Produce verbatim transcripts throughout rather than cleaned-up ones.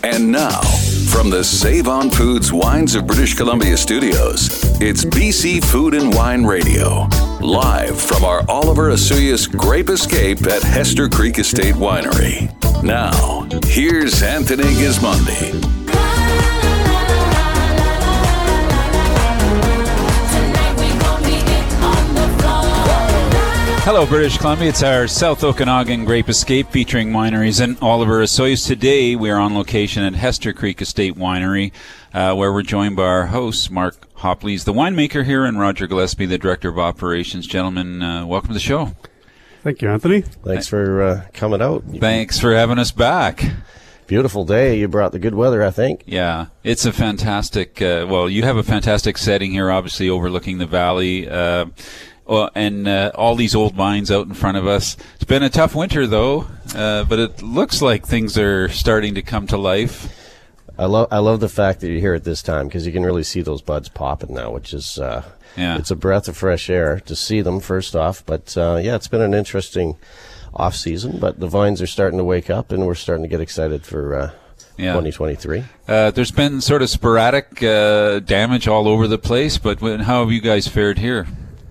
And now, from the Save On Foods Wines of British Columbia studios, it's B C Food and Wine Radio. Live from our Oliver Asuyas Grape Escape at Hester Creek Estate Winery. Now, here's Anthony Gismondi. Hello, British Columbia. It's our South Okanagan Grape Escape featuring wineries and Oliver Asuyas. Today, we are on location at Hester Creek Estate Winery, uh, where we're joined by our host, Mark Hopleys, the winemaker here, and Roger Gillespie, the Director of Operations. Gentlemen, uh, welcome to the show. Thank you, Anthony. Thanks for uh, coming out. Thanks for having us back. Beautiful day. You brought the good weather, I think. Yeah, it's a fantastic, uh, well, you have a fantastic setting here, obviously overlooking the valley. Uh, Well, and uh, all these old vines out in front of us. It's been a tough winter, though, uh, but it looks like things are starting to come to life. I love I love the fact that you're here at this time because you can really see those buds popping now, which is uh, yeah. It's a breath of fresh air to see them, first off. But, uh, yeah, it's been an interesting off-season, but the vines are starting to wake up, and we're starting to get excited for uh, yeah. twenty twenty-three. Uh, there's been sort of sporadic uh, damage all over the place, but how have you guys fared here?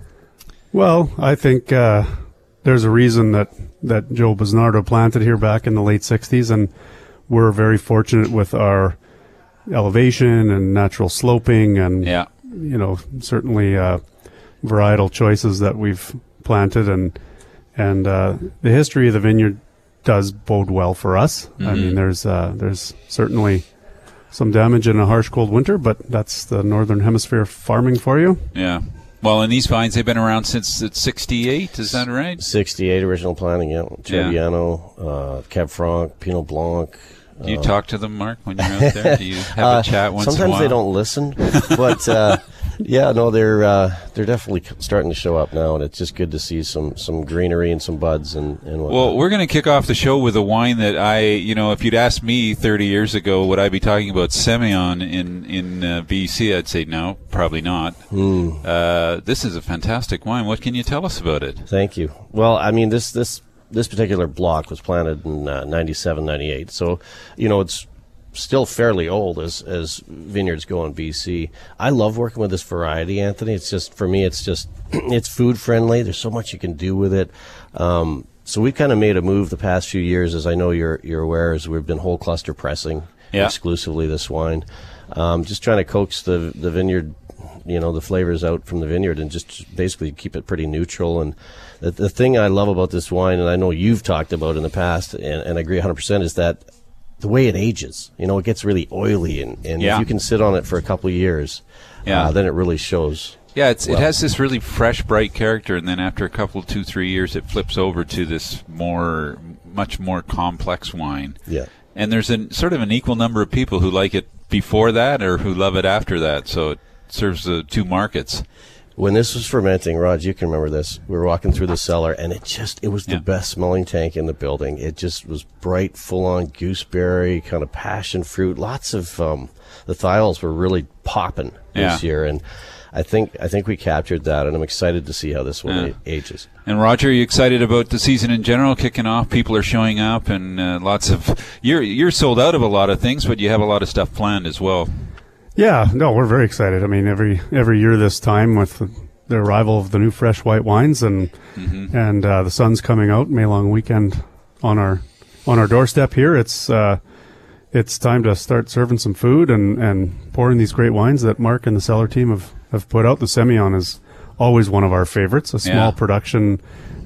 Well, I think uh, there's a reason that, that Joe Bisnardo planted here back in the late sixties, and we're very fortunate with our elevation and natural sloping and, yeah. you know, certainly uh, varietal choices that we've planted. And and uh, the history of the vineyard does bode well for us. Mm-hmm. I mean, there's uh, there's certainly some damage in a harsh, cold winter, but that's the Northern Hemisphere farming for you. Yeah. Well, and these vines, they've been around since it's sixty-eight, is that right? sixty-eight original planting, yeah. Trebbiano, yeah. uh, Cab Franc, Pinot Blanc. Do you uh, talk to them, Mark, when you're out there? Do you have uh, a chat once in a while? Sometimes they don't listen, but uh, yeah, no, they're uh, they're definitely starting to show up now, and it's just good to see some, some greenery and some buds and, and whatnot. Well, we're going to kick off the show with a wine that I, you know, if you'd asked me thirty years ago, would I be talking about Semillon in in uh, B C? I'd say no, probably not. Mm. Uh, this is a fantastic wine. What can you tell us about it? Thank you. Well, I mean, this this. This particular block was planted in uh, ninety-seven, ninety-eight, so, you know, it's still fairly old as, as vineyards go in B C. I love working with this variety, Anthony. It's just, for me, it's just, it's food friendly. There's so much you can do with it. Um, so we've kind of made a move the past few years, as I know you're you're aware, as we've been whole cluster pressing yeah. exclusively this wine. Um, just trying to coax the the vineyard, you know, the flavors out from the vineyard and just basically keep it pretty neutral. And the, the thing I love about this wine, and I know you've talked about in the past, and, and I agree one hundred percent, is that the way it ages. You know, it gets really oily, and, and yeah. if you can sit on it for a couple of years, yeah. uh, then it really shows. Yeah, it's, well. It has this really fresh, bright character, and then after a couple, two, three years, it flips over to this more, much more complex wine. Yeah. And there's a sort of an equal number of people who like it before that or who love it after that, so it serves the two markets. When this was fermenting, Rod, you can remember this. We were walking through the cellar, and it just, it was the yeah. best smelling tank in the building. It just was bright, full-on gooseberry, kind of passion fruit. Lots of, um, the thiols were really popping this yeah. year, and I think I think we captured that, and I'm excited to see how this one yeah. ages. And Roger, are you excited about the season in general kicking off? People are showing up, and uh, lots of, you're, you're sold out of a lot of things, but you have a lot of stuff planned as well. Yeah, no, we're very excited. I mean, every every year this time with the, the arrival of the new fresh white wines and mm-hmm. and uh, the sun's coming out, May long weekend on our on our doorstep here. It's uh, it's time to start serving some food and, and pouring these great wines that Mark and the cellar team have, have put out. The Semillon is always one of our favorites. A small yeah. production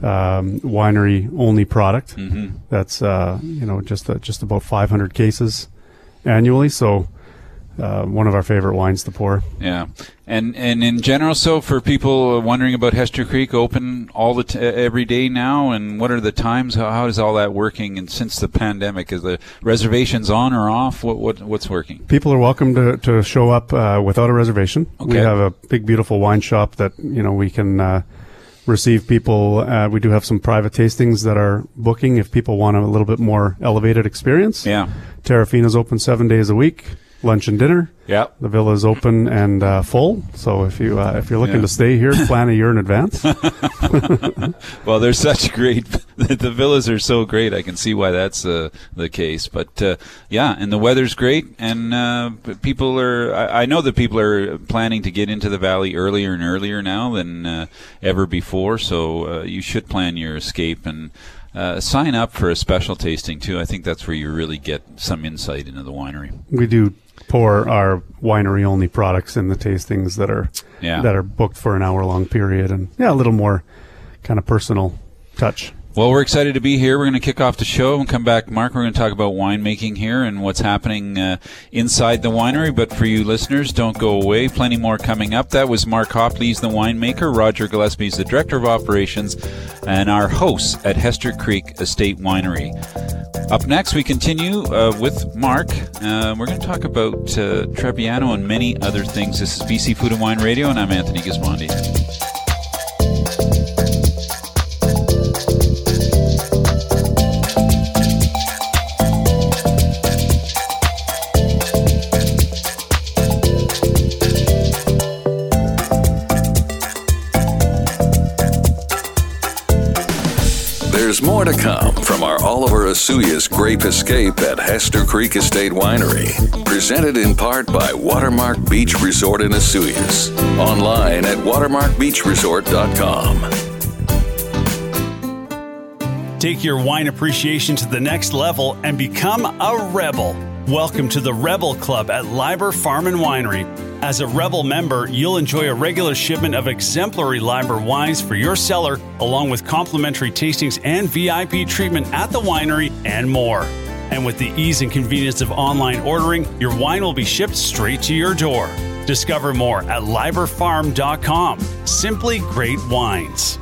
um, winery only product. Mm-hmm. That's uh, you know just uh, just about five hundred cases annually. So. Uh, one of our favorite wines to pour. Yeah, and and in general, so for people wondering about Hester Creek, open all the t- every day now, and what are the times? How, how is all that working? And since the pandemic, is the reservations on or off? What what what's working? People are welcome to to show up uh, without a reservation. Okay. We have a big, beautiful wine shop that you know we can uh, receive people. Uh, we do have some private tastings that are booking if people want a little bit more elevated experience. Yeah, Terrafina's open seven days a week. lunch and dinner. Yeah. The villa is open and uh, full. So if you uh, if you're looking Yeah. to stay here, plan a year in advance. Well, they're such great. The villas are so great. I can see why that's uh, the case. But uh, yeah, and the weather's great, and uh, people are. I, I know that people are planning to get into the valley earlier and earlier now than uh, ever before. So uh, you should plan your escape and uh, sign up for a special tasting too. I think that's where you really get some insight into the winery. We do pour our winery only products in the tastings that are Yeah. that are booked for an hour long period, and yeah, a little more kind of personal touch. Well, we're excited to be here. We're going to kick off the show and come back. Mark, we're going to talk about winemaking here and what's happening uh, inside the winery. But for you listeners, don't go away. Plenty more coming up. That was Mark Hopley, he's the winemaker. Roger Gillespie is the director of operations and our hosts at Hester Creek Estate Winery. Up next, we continue uh, with Mark. Uh, we're going to talk about uh, Trebbiano and many other things. This is B C Food and Wine Radio, and I'm Anthony Gismondi. There's more to come from our Oliver Asuyas Grape Escape at Hester Creek Estate Winery. Presented in part by Watermark Beach Resort in Asuyas. Online at watermark beach resort dot com. Take your wine appreciation to the next level and become a rebel. Welcome to the Rebel Club at Liber Farm and Winery. As a Rebel member, you'll enjoy a regular shipment of exemplary Liber wines for your cellar, along with complimentary tastings and V I P treatment at the winery and more. And with the ease and convenience of online ordering, your wine will be shipped straight to your door. Discover more at liber farm dot com. Simply great wines.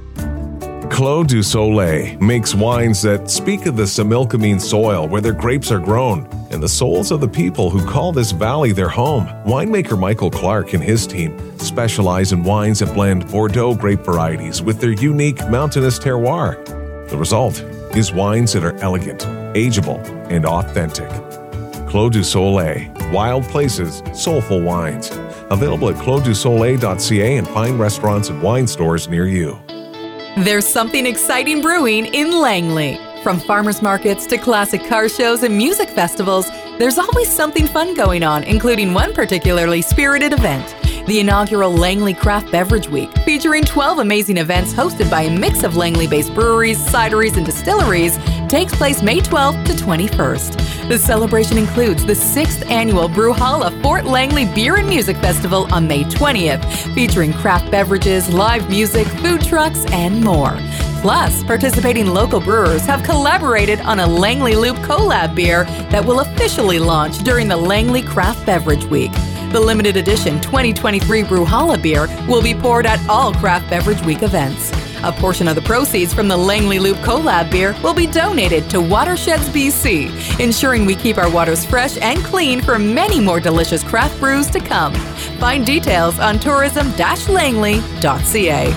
Clos du Soleil makes wines that speak of the Similkameen soil where their grapes are grown and the souls of the people who call this valley their home. Winemaker Michael Clark and his team specialize in wines that blend Bordeaux grape varieties with their unique mountainous terroir. The result is wines that are elegant, ageable, and authentic. Clos du Soleil, wild places, soulful wines. Available at clos du soleil dot c a and fine restaurants and wine stores near you. There's something exciting brewing in Langley. From farmers markets to classic car shows and music festivals, there's always something fun going on, including one particularly spirited event. The inaugural Langley Craft Beverage Week, featuring twelve amazing events hosted by a mix of Langley-based breweries, cideries, and distilleries, takes place May twelfth to twenty-first. The celebration includes the sixth annual Brewhalla Fort Langley Beer and Music Festival on May twentieth, featuring craft beverages, live music, food trucks, and more. Plus, participating local brewers have collaborated on a Langley Loop collab beer that will officially launch during the Langley Craft Beverage Week. The limited edition twenty twenty-three Brewhalla beer will be poured at all Craft Beverage Week events. A portion of the proceeds from the Langley Loop collab beer will be donated to Watersheds B C, ensuring we keep our waters fresh and clean for many more delicious craft brews to come. Find details on tourism dash langley dot c a.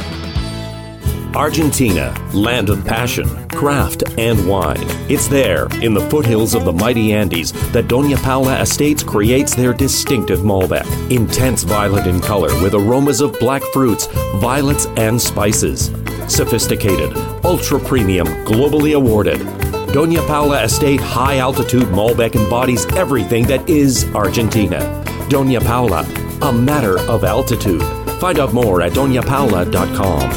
Argentina, land of passion, craft, and wine. It's there, in the foothills of the mighty Andes, that Doña Paula Estates creates their distinctive Malbec. Intense violet in color with aromas of black fruits, violets, and spices. Sophisticated, ultra-premium, globally awarded. Doña Paula Estate high-altitude Malbec embodies everything that is Argentina. Doña Paula, a matter of altitude. Find out more at doña paula dot com.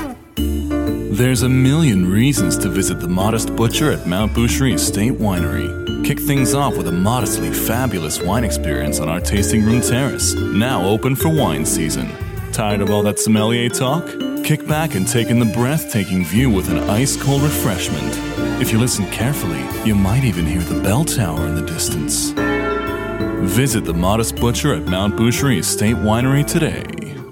There's a million reasons to visit the Modest Butcher at Mount Boucherie Estate Winery. Kick things off with a modestly fabulous wine experience on our tasting room terrace, now open for wine season. Tired of all that sommelier talk? Kick back and take in the breathtaking view with an ice-cold refreshment. If you listen carefully, you might even hear the bell tower in the distance. Visit the Modest Butcher at Mount Boucherie Estate Winery today.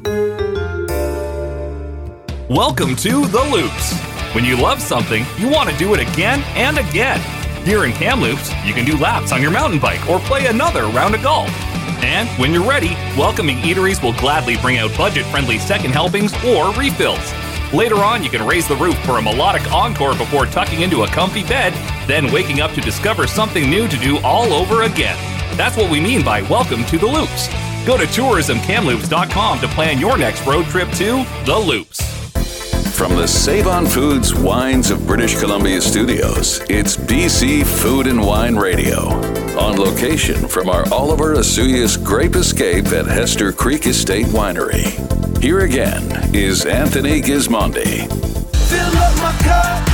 Welcome to The Loops. When you love something, you want to do it again and again. Here in Kamloops, you can do laps on your mountain bike or play another round of golf. And when you're ready, welcoming eateries will gladly bring out budget-friendly second helpings or refills. Later on, you can raise the roof for a melodic encore before tucking into a comfy bed, then waking up to discover something new to do all over again. That's what we mean by welcome to the Loops. Go to tourism kamloops dot com to plan your next road trip to the Loops. From the Save-On Foods Wines of British Columbia studios, it's B C Food and Wine Radio. On location from our Oliver Asuyas Grape Escape at Hester Creek Estate Winery. Here again is Anthony Gismondi. Fill up my cup,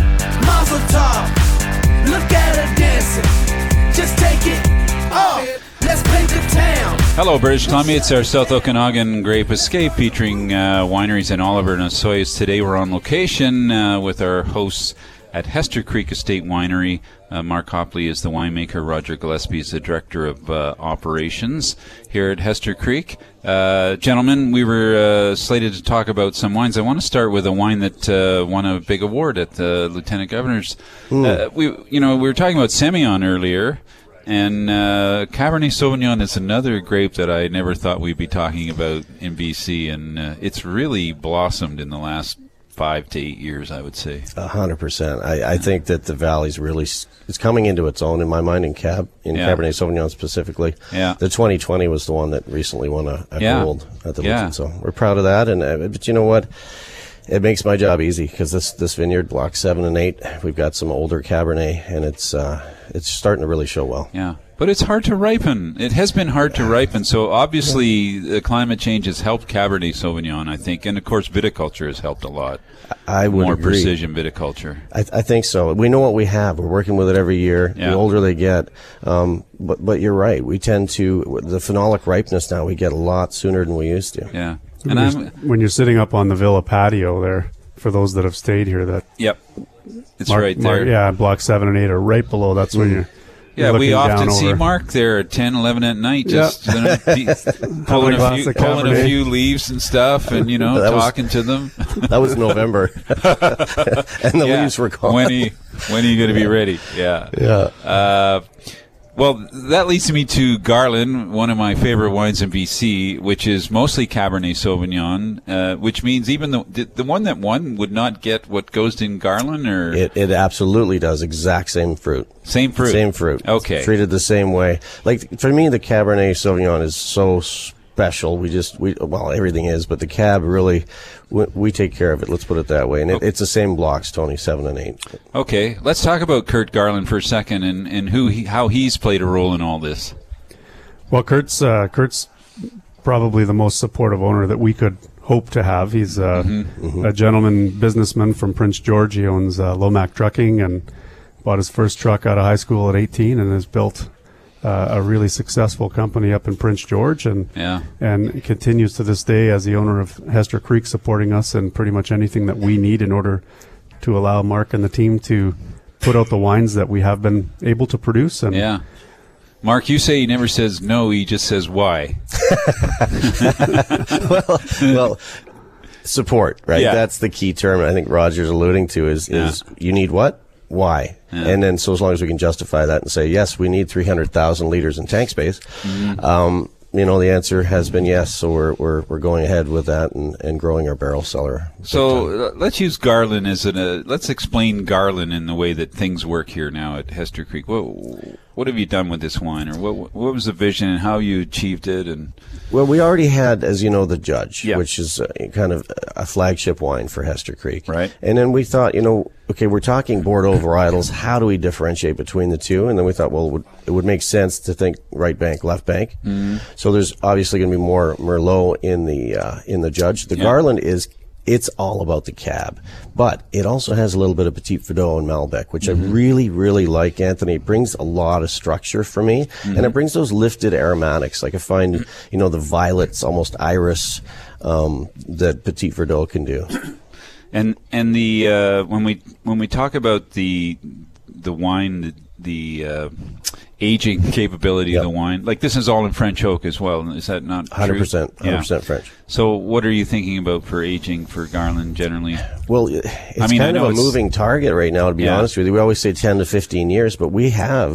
mazel tov. Look at her dancing, just take it off. Let's paint the town. Hello, British Columbia. It's our South Okanagan Grape Escape featuring uh, wineries in Oliver and Osoyoos. Today we're on location uh, with our hosts at Hester Creek Estate Winery. Uh, Mark Hopley is the winemaker. Roger Gillespie is the director of uh, operations here at Hester Creek. Uh, gentlemen, we were uh, slated to talk about some wines. I want to start with a wine that uh, won a big award at the Lieutenant Governor's. Uh, we, you know, we were talking about Semillon earlier. And uh, Cabernet Sauvignon is another grape that I never thought we'd be talking about in B C, and uh, it's really blossomed in the last five to eight years, I would say. A hundred percent. I, I think that the Valley's really it's coming into its own in my mind in Cab in Yeah. Cabernet Sauvignon specifically. Yeah. The twenty twenty was the one that recently won a, a Yeah. gold at the Yeah. Lieutenant, so we're proud of that. And uh, but you know what? It makes my job easy because this this vineyard, block seven and eight, we've got some older Cabernet, and it's uh, it's starting to really show well. Yeah, but it's hard to ripen. It has been hard to ripen. So obviously, the climate change has helped Cabernet Sauvignon, I think, and of course, viticulture has helped a lot. I would More agree. precision viticulture. I, I think so. We know what we have. We're working with it every year. Yeah. The older they get, um, but but you're right. We tend to the phenolic ripeness now. We get a lot sooner than we used to. Yeah, When and you're, I'm. when you're sitting up on the villa patio there, for those that have stayed here, that Yep, it's Mark- right Mark- there. yeah, block seven and eight are right below. That's when you're. Yeah, you're we looking often down see over. Mark there at ten, eleven at night, Yeah. just you know, de- pulling, a glass few, of pulling a Cabernet. few leaves and stuff, and you know, That was- talking to them. That was November, and the Yeah. leaves were gone. When are you, when are you going to be ready? Yeah. Yeah. Uh, well, that leads me to Garland, one of my favorite wines in B C, which is mostly Cabernet Sauvignon, uh, which means even the, the the one that won would not get what goes in Garland, or It it absolutely does. Exact same fruit. same fruit. Same fruit. Okay. Treated the same way. Like for me, the Cabernet Sauvignon is so special. We just we well everything is, but the Cab really we, we take care of it. Let's put it that way. And it, it's the same blocks, Tony, seven and eight. Okay, let's talk about Kurt Garland for a second, and, and who he, how he's played a role in all this. Well, Kurt's uh, Kurt's probably the most supportive owner that we could hope to have. He's uh, Mm-hmm. a gentleman businessman from Prince George. He owns uh, Lomac Trucking and bought his first truck out of high school at eighteen and has built uh, a really successful company up in Prince George, and Yeah. and continues to this day as the owner of Hester Creek, supporting us in pretty much anything that we need in order to allow Mark and the team to put out the wines that we have been able to produce. And Yeah. Mark, you say he never says no, he just says why. well, well, support, right? Yeah. That's the key term I think Roger's alluding to is, is you need what? Why? Yeah. And then so as long as we can justify that and say, yes, we need three hundred thousand liters in tank space, Mm-hmm. um, you know, the answer has been yes. So we're, we're, we're going ahead with that and, and growing our barrel cellar. So uh, let's use Garland as an, uh, let's explain Garland in the way that things work here now at Hester Creek. What, what have you done with this wine, or what, what was the vision and how you achieved it? And Well, we already had, as you know, the Judge, Yeah. which is uh, kind of a flagship wine for Hester Creek. Right. And then we thought, you know, okay, we're talking Bordeaux varietals. How do we differentiate between the two? And then we thought, well, it would, it would make sense to think right bank, left bank. Mm-hmm. So there's obviously going to be more Merlot in the uh, in the Judge. The Yeah. Garland is. It's all about the cab, but it also has a little bit of Petit Verdot and Malbec, which Mm-hmm. I really, really like, Anthony. It brings a lot of structure for me, Mm-hmm. and it brings those lifted aromatics. Like I find, you know, the violets, almost iris, um, that Petit Verdot can do. and and the uh, when we when we talk about the the wine, the, the uh, aging capability Yep. of the wine, like this is all in French oak as well. Is that not one hundred percent, true? one hundred percent French. So what are you thinking about for aging for Garland generally? Well, it's I mean, I kind of know a it's- moving target right now, to be Yeah. honest with you. We always say ten to fifteen years, but we have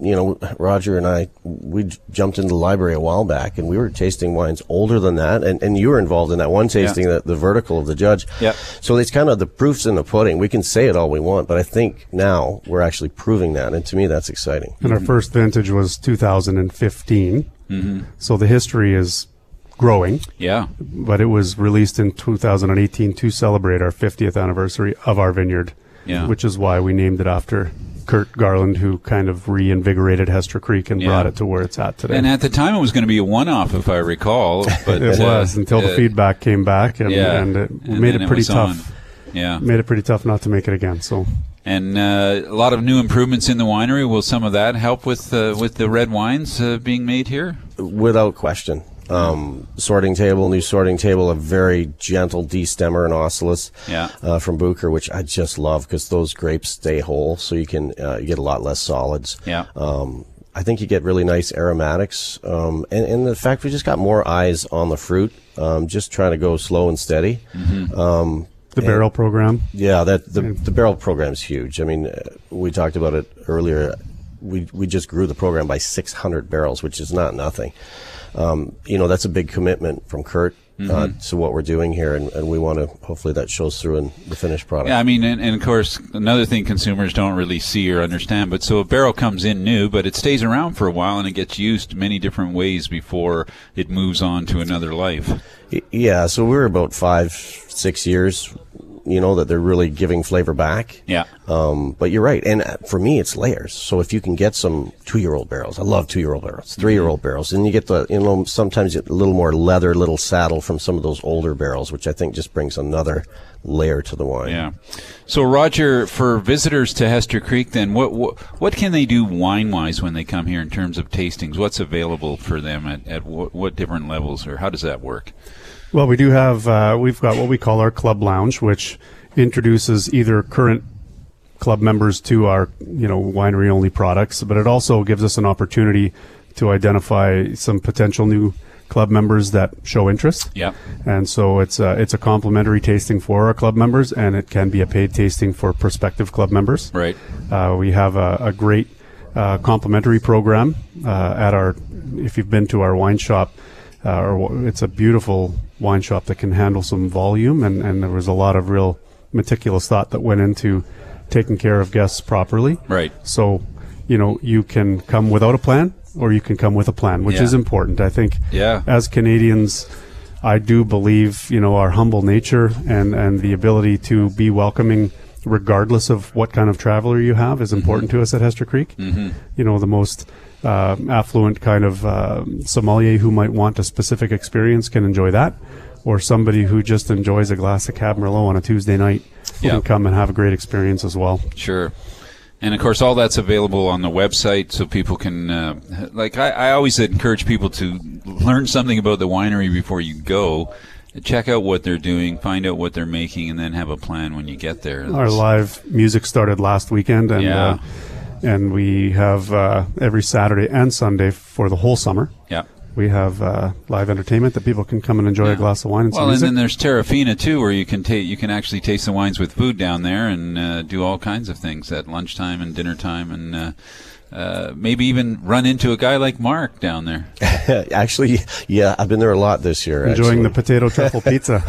you know, Roger and I, we j- jumped into the library a while back, and we were tasting wines older than that, and, and you were involved in that one tasting, Yeah. the, the vertical of the judge. Yep. So it's kind of the proof's in the pudding. We can say it all we want, but I think now we're actually proving that, and to me, that's exciting. And our first vintage was two thousand fifteen. Mm-hmm. So the history is growing. Yeah. But it was released in two thousand eighteen to celebrate our fiftieth anniversary of our vineyard. Yeah. Which is why we named it after Kurt Garland, who kind of reinvigorated Hester Creek and Yeah. brought it to where it's at today. And at the time, it was going to be a one-off, if I recall. But it uh, was until the uh, feedback came back, and, yeah. and it And made then it it pretty was tough. on. Yeah. Made it pretty tough not to make it again. So. And uh, a lot of new improvements in the winery. Will some of that help with uh, with the red wines uh, being made here? Without question. Um, sorting table, new sorting table, a very gentle destemmer and oscillus Yeah. uh, from Bucher, which I just love because those grapes stay whole, so you can uh, you get a lot less solids. Yeah. Um, I think you get really nice aromatics, um, and, and the fact we just got more eyes on the fruit, um, just trying to go slow and steady. Mm-hmm. Um, The and- barrel program. Yeah, that the the barrel program is huge. I mean, uh, we talked about it earlier. We we just grew the program by six hundred barrels, which is not nothing. Um, you know, that's a big commitment from Kurt uh, Mm-hmm. to what we're doing here, and, and we want to hopefully that shows through in the finished product. Yeah, I mean, and, and of course, another thing consumers don't really see or understand. But so a barrel comes in new, but it stays around for a while, and it gets used many different ways before it moves on to another life. Y- Yeah, so we're about five, six years, you know, that they're really giving flavor back. Yeah. Um, but you're right. And uh, for me, it's layers. So if you can get some two-year-old barrels, I love two-year-old barrels, three-year-old barrels, and you get the, you know, sometimes you get a little more leather, little saddle from some of those older barrels, which I think just brings another layer to the wine. Yeah. So, Roger, for visitors to Hester Creek, then what what, what can they do wine-wise when they come here in terms of tastings? What's available for them at, at what, what different levels, or how does that work? Well, we do have, uh, we've got what we call our club lounge, which introduces either current club members to our, you know, winery only products, but it also gives us an opportunity to identify some potential new club members that show interest. Yeah. And so it's a, it's a complimentary tasting for our club members, and it can be a paid tasting for prospective club members. Right. Uh, we have a, a great uh, complimentary program uh, at our, if you've been to our wine shop, uh, or it's a beautiful wine shop that can handle some volume, and, and there was a lot of real meticulous thought that went into taking care of guests properly. Right. So, you know, you can come without a plan, or you can come with a plan, which Yeah. is important. I think Yeah. as Canadians, I do believe, you know, our humble nature and, and the ability to be welcoming regardless of what kind of traveler you have is important to us at Hester Creek. Mm-hmm. You know, the most uh, affluent kind of uh, sommelier who might want a specific experience can enjoy that, or somebody who just enjoys a glass of Cab Merlot on a Tuesday night Yeah. can come and have a great experience as well. Sure. And of course, all that's available on the website, so people can, uh, like, I, I always encourage people to learn something about the winery before you go. Check out what they're doing, find out what they're making, and then have a plan when you get there. Our live music started last weekend, and Yeah. uh, and we have uh, every Saturday and Sunday for the whole summer. Yeah. We have uh, live entertainment that people can come and enjoy a glass of wine and some Well, and music. then there's Terrafina too, where you can take you can actually taste the wines with food down there, and uh, do all kinds of things at lunchtime and dinner time, and uh, uh, maybe even run into a guy like Mark down there. Actually, yeah, I've been there a lot this year. Enjoying actually. the potato truffle pizza.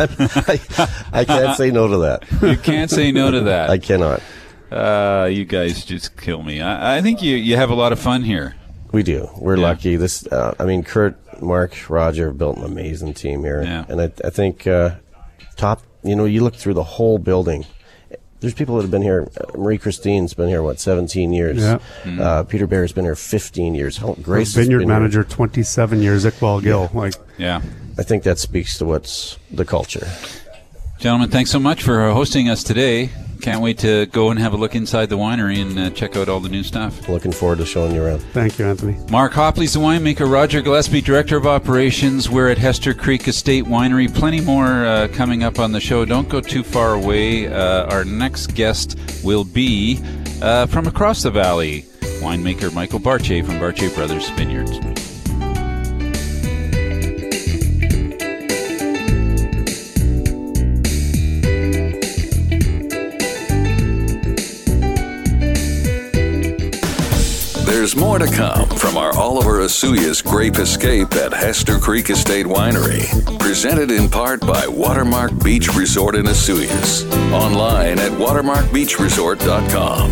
I, I can't say no to that. You can't say no to that. I cannot. Uh, you guys just kill me. I, I think you, you have a lot of fun here. We do. We're Yeah. lucky. This, uh, I mean, Kurt, Mark, Roger have built an amazing team here, Yeah. and I, I think uh, top. You know, you look through the whole building. There's people that have been here. Uh, Marie Christine's been here what seventeen years. Yeah. Uh, Peter Bear's been here fifteen years. Hell, Grace has Vineyard been here. manager, twenty-seven years, Iqbal Gill. Like, Yeah. I think that speaks to what's the culture. Gentlemen, thanks so much for hosting us today. Can't wait to go and have a look inside the winery and uh, check out all the new stuff. Looking forward to showing you around. thank you, Anthony. Mark Hopley's the winemaker, Roger Gillespie, Director of Operations. We're at Hester Creek Estate Winery. Plenty more uh, coming up on the show. Don't go too far away. Uh, our next guest will be uh, from across the valley, winemaker Michael Barche from Barche Brothers Vineyards. There's There's more to come from our Oliver Asuyas Grape Escape at Hester Creek Estate Winery. Presented in part by Watermark Beach Resort in Asuyas. Online at watermark beach resort dot com.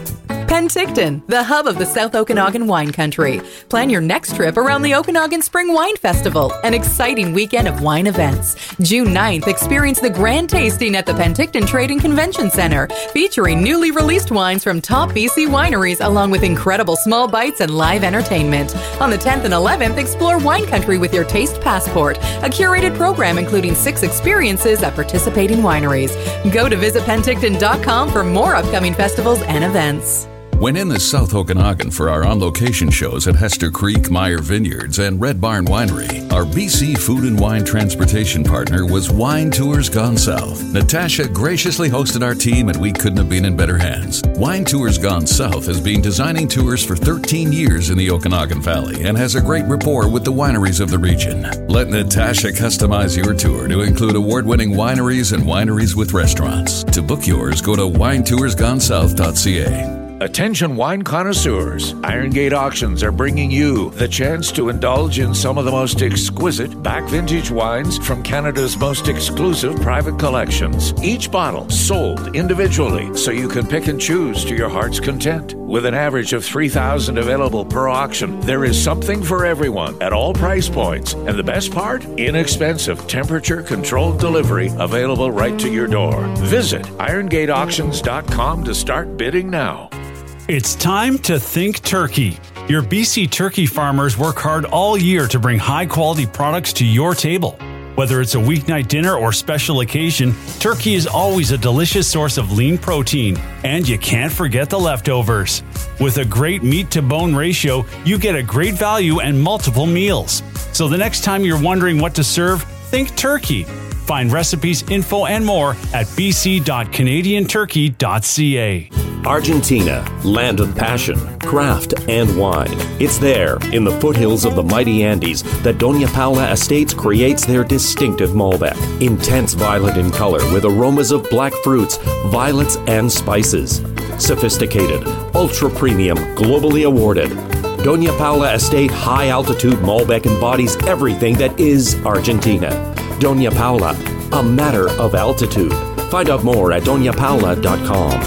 Penticton, the hub of the South Okanagan wine country. Plan your next trip around the Okanagan Spring Wine Festival, an exciting weekend of wine events. June ninth, experience the grand tasting at the Penticton Trading Convention Center, featuring newly released wines from top B C wineries, along with incredible small bites and live entertainment. On the tenth and eleventh, explore wine country with your Taste Passport, a curated program including six experiences at participating wineries. Go to visit penticton dot com for more upcoming festivals and events. When in the South Okanagan for our on-location shows at Hester Creek, Meyer Vineyards, and Red Barn Winery, our B C Food and Wine transportation partner was Wine Tours Gone South. Natasha graciously hosted our team, and we couldn't have been in better hands. Wine Tours Gone South has been designing tours for thirteen years in the Okanagan Valley and has a great rapport with the wineries of the region. Let Natasha customize your tour to include award-winning wineries and wineries with restaurants. To book yours, go to wine tours gone south dot c a. Attention wine connoisseurs, Iron Gate Auctions are bringing you the chance to indulge in some of the most exquisite back vintage wines from Canada's most exclusive private collections. Each bottle sold individually, so you can pick and choose to your heart's content. With an average of three thousand available per auction, there is something for everyone at all price points. And the best part? Inexpensive, temperature-controlled delivery available right to your door. Visit iron gate auctions dot com to start bidding now. It's time to think turkey. Your B C turkey farmers work hard all year to bring high-quality products to your table. Whether it's a weeknight dinner or special occasion, turkey is always a delicious source of lean protein, and you can't forget the leftovers. With a great meat-to-bone ratio, you get a great value and multiple meals. So the next time you're wondering what to serve, think turkey. Find recipes, info, and more at b c dot canadian turkey dot c a. Argentina, land of passion, craft, and wine. It's there, in the foothills of the mighty Andes, that Doña Paula Estates creates their distinctive Malbec. Intense violet in color with aromas of black fruits, violets, and spices. Sophisticated, ultra-premium, globally awarded. Doña Paula Estate High Altitude Malbec embodies everything that is Argentina. Doña Paula, a matter of altitude. Find out more at doña paula dot com.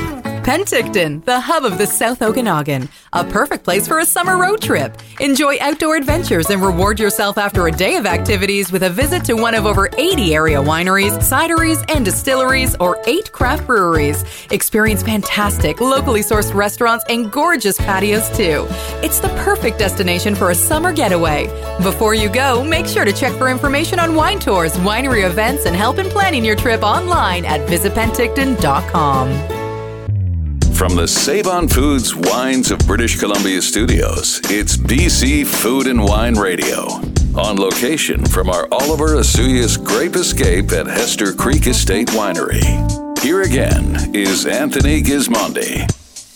Penticton, the hub of the South Okanagan. A perfect place for a summer road trip. Enjoy outdoor adventures and reward yourself after a day of activities with a visit to one of over eighty area wineries, cideries, and distilleries, or eight craft breweries. Experience fantastic, locally sourced restaurants and gorgeous patios, too. It's the perfect destination for a summer getaway. Before you go, make sure to check for information on wine tours, winery events, and help in planning your trip online at visit penticton dot com. From the Save-On Foods Wines of British Columbia studios, it's B C Food and Wine Radio. On location from our Oliver Asuyas Grape Escape at Hester Creek Estate Winery. Here again is Anthony Gismondi.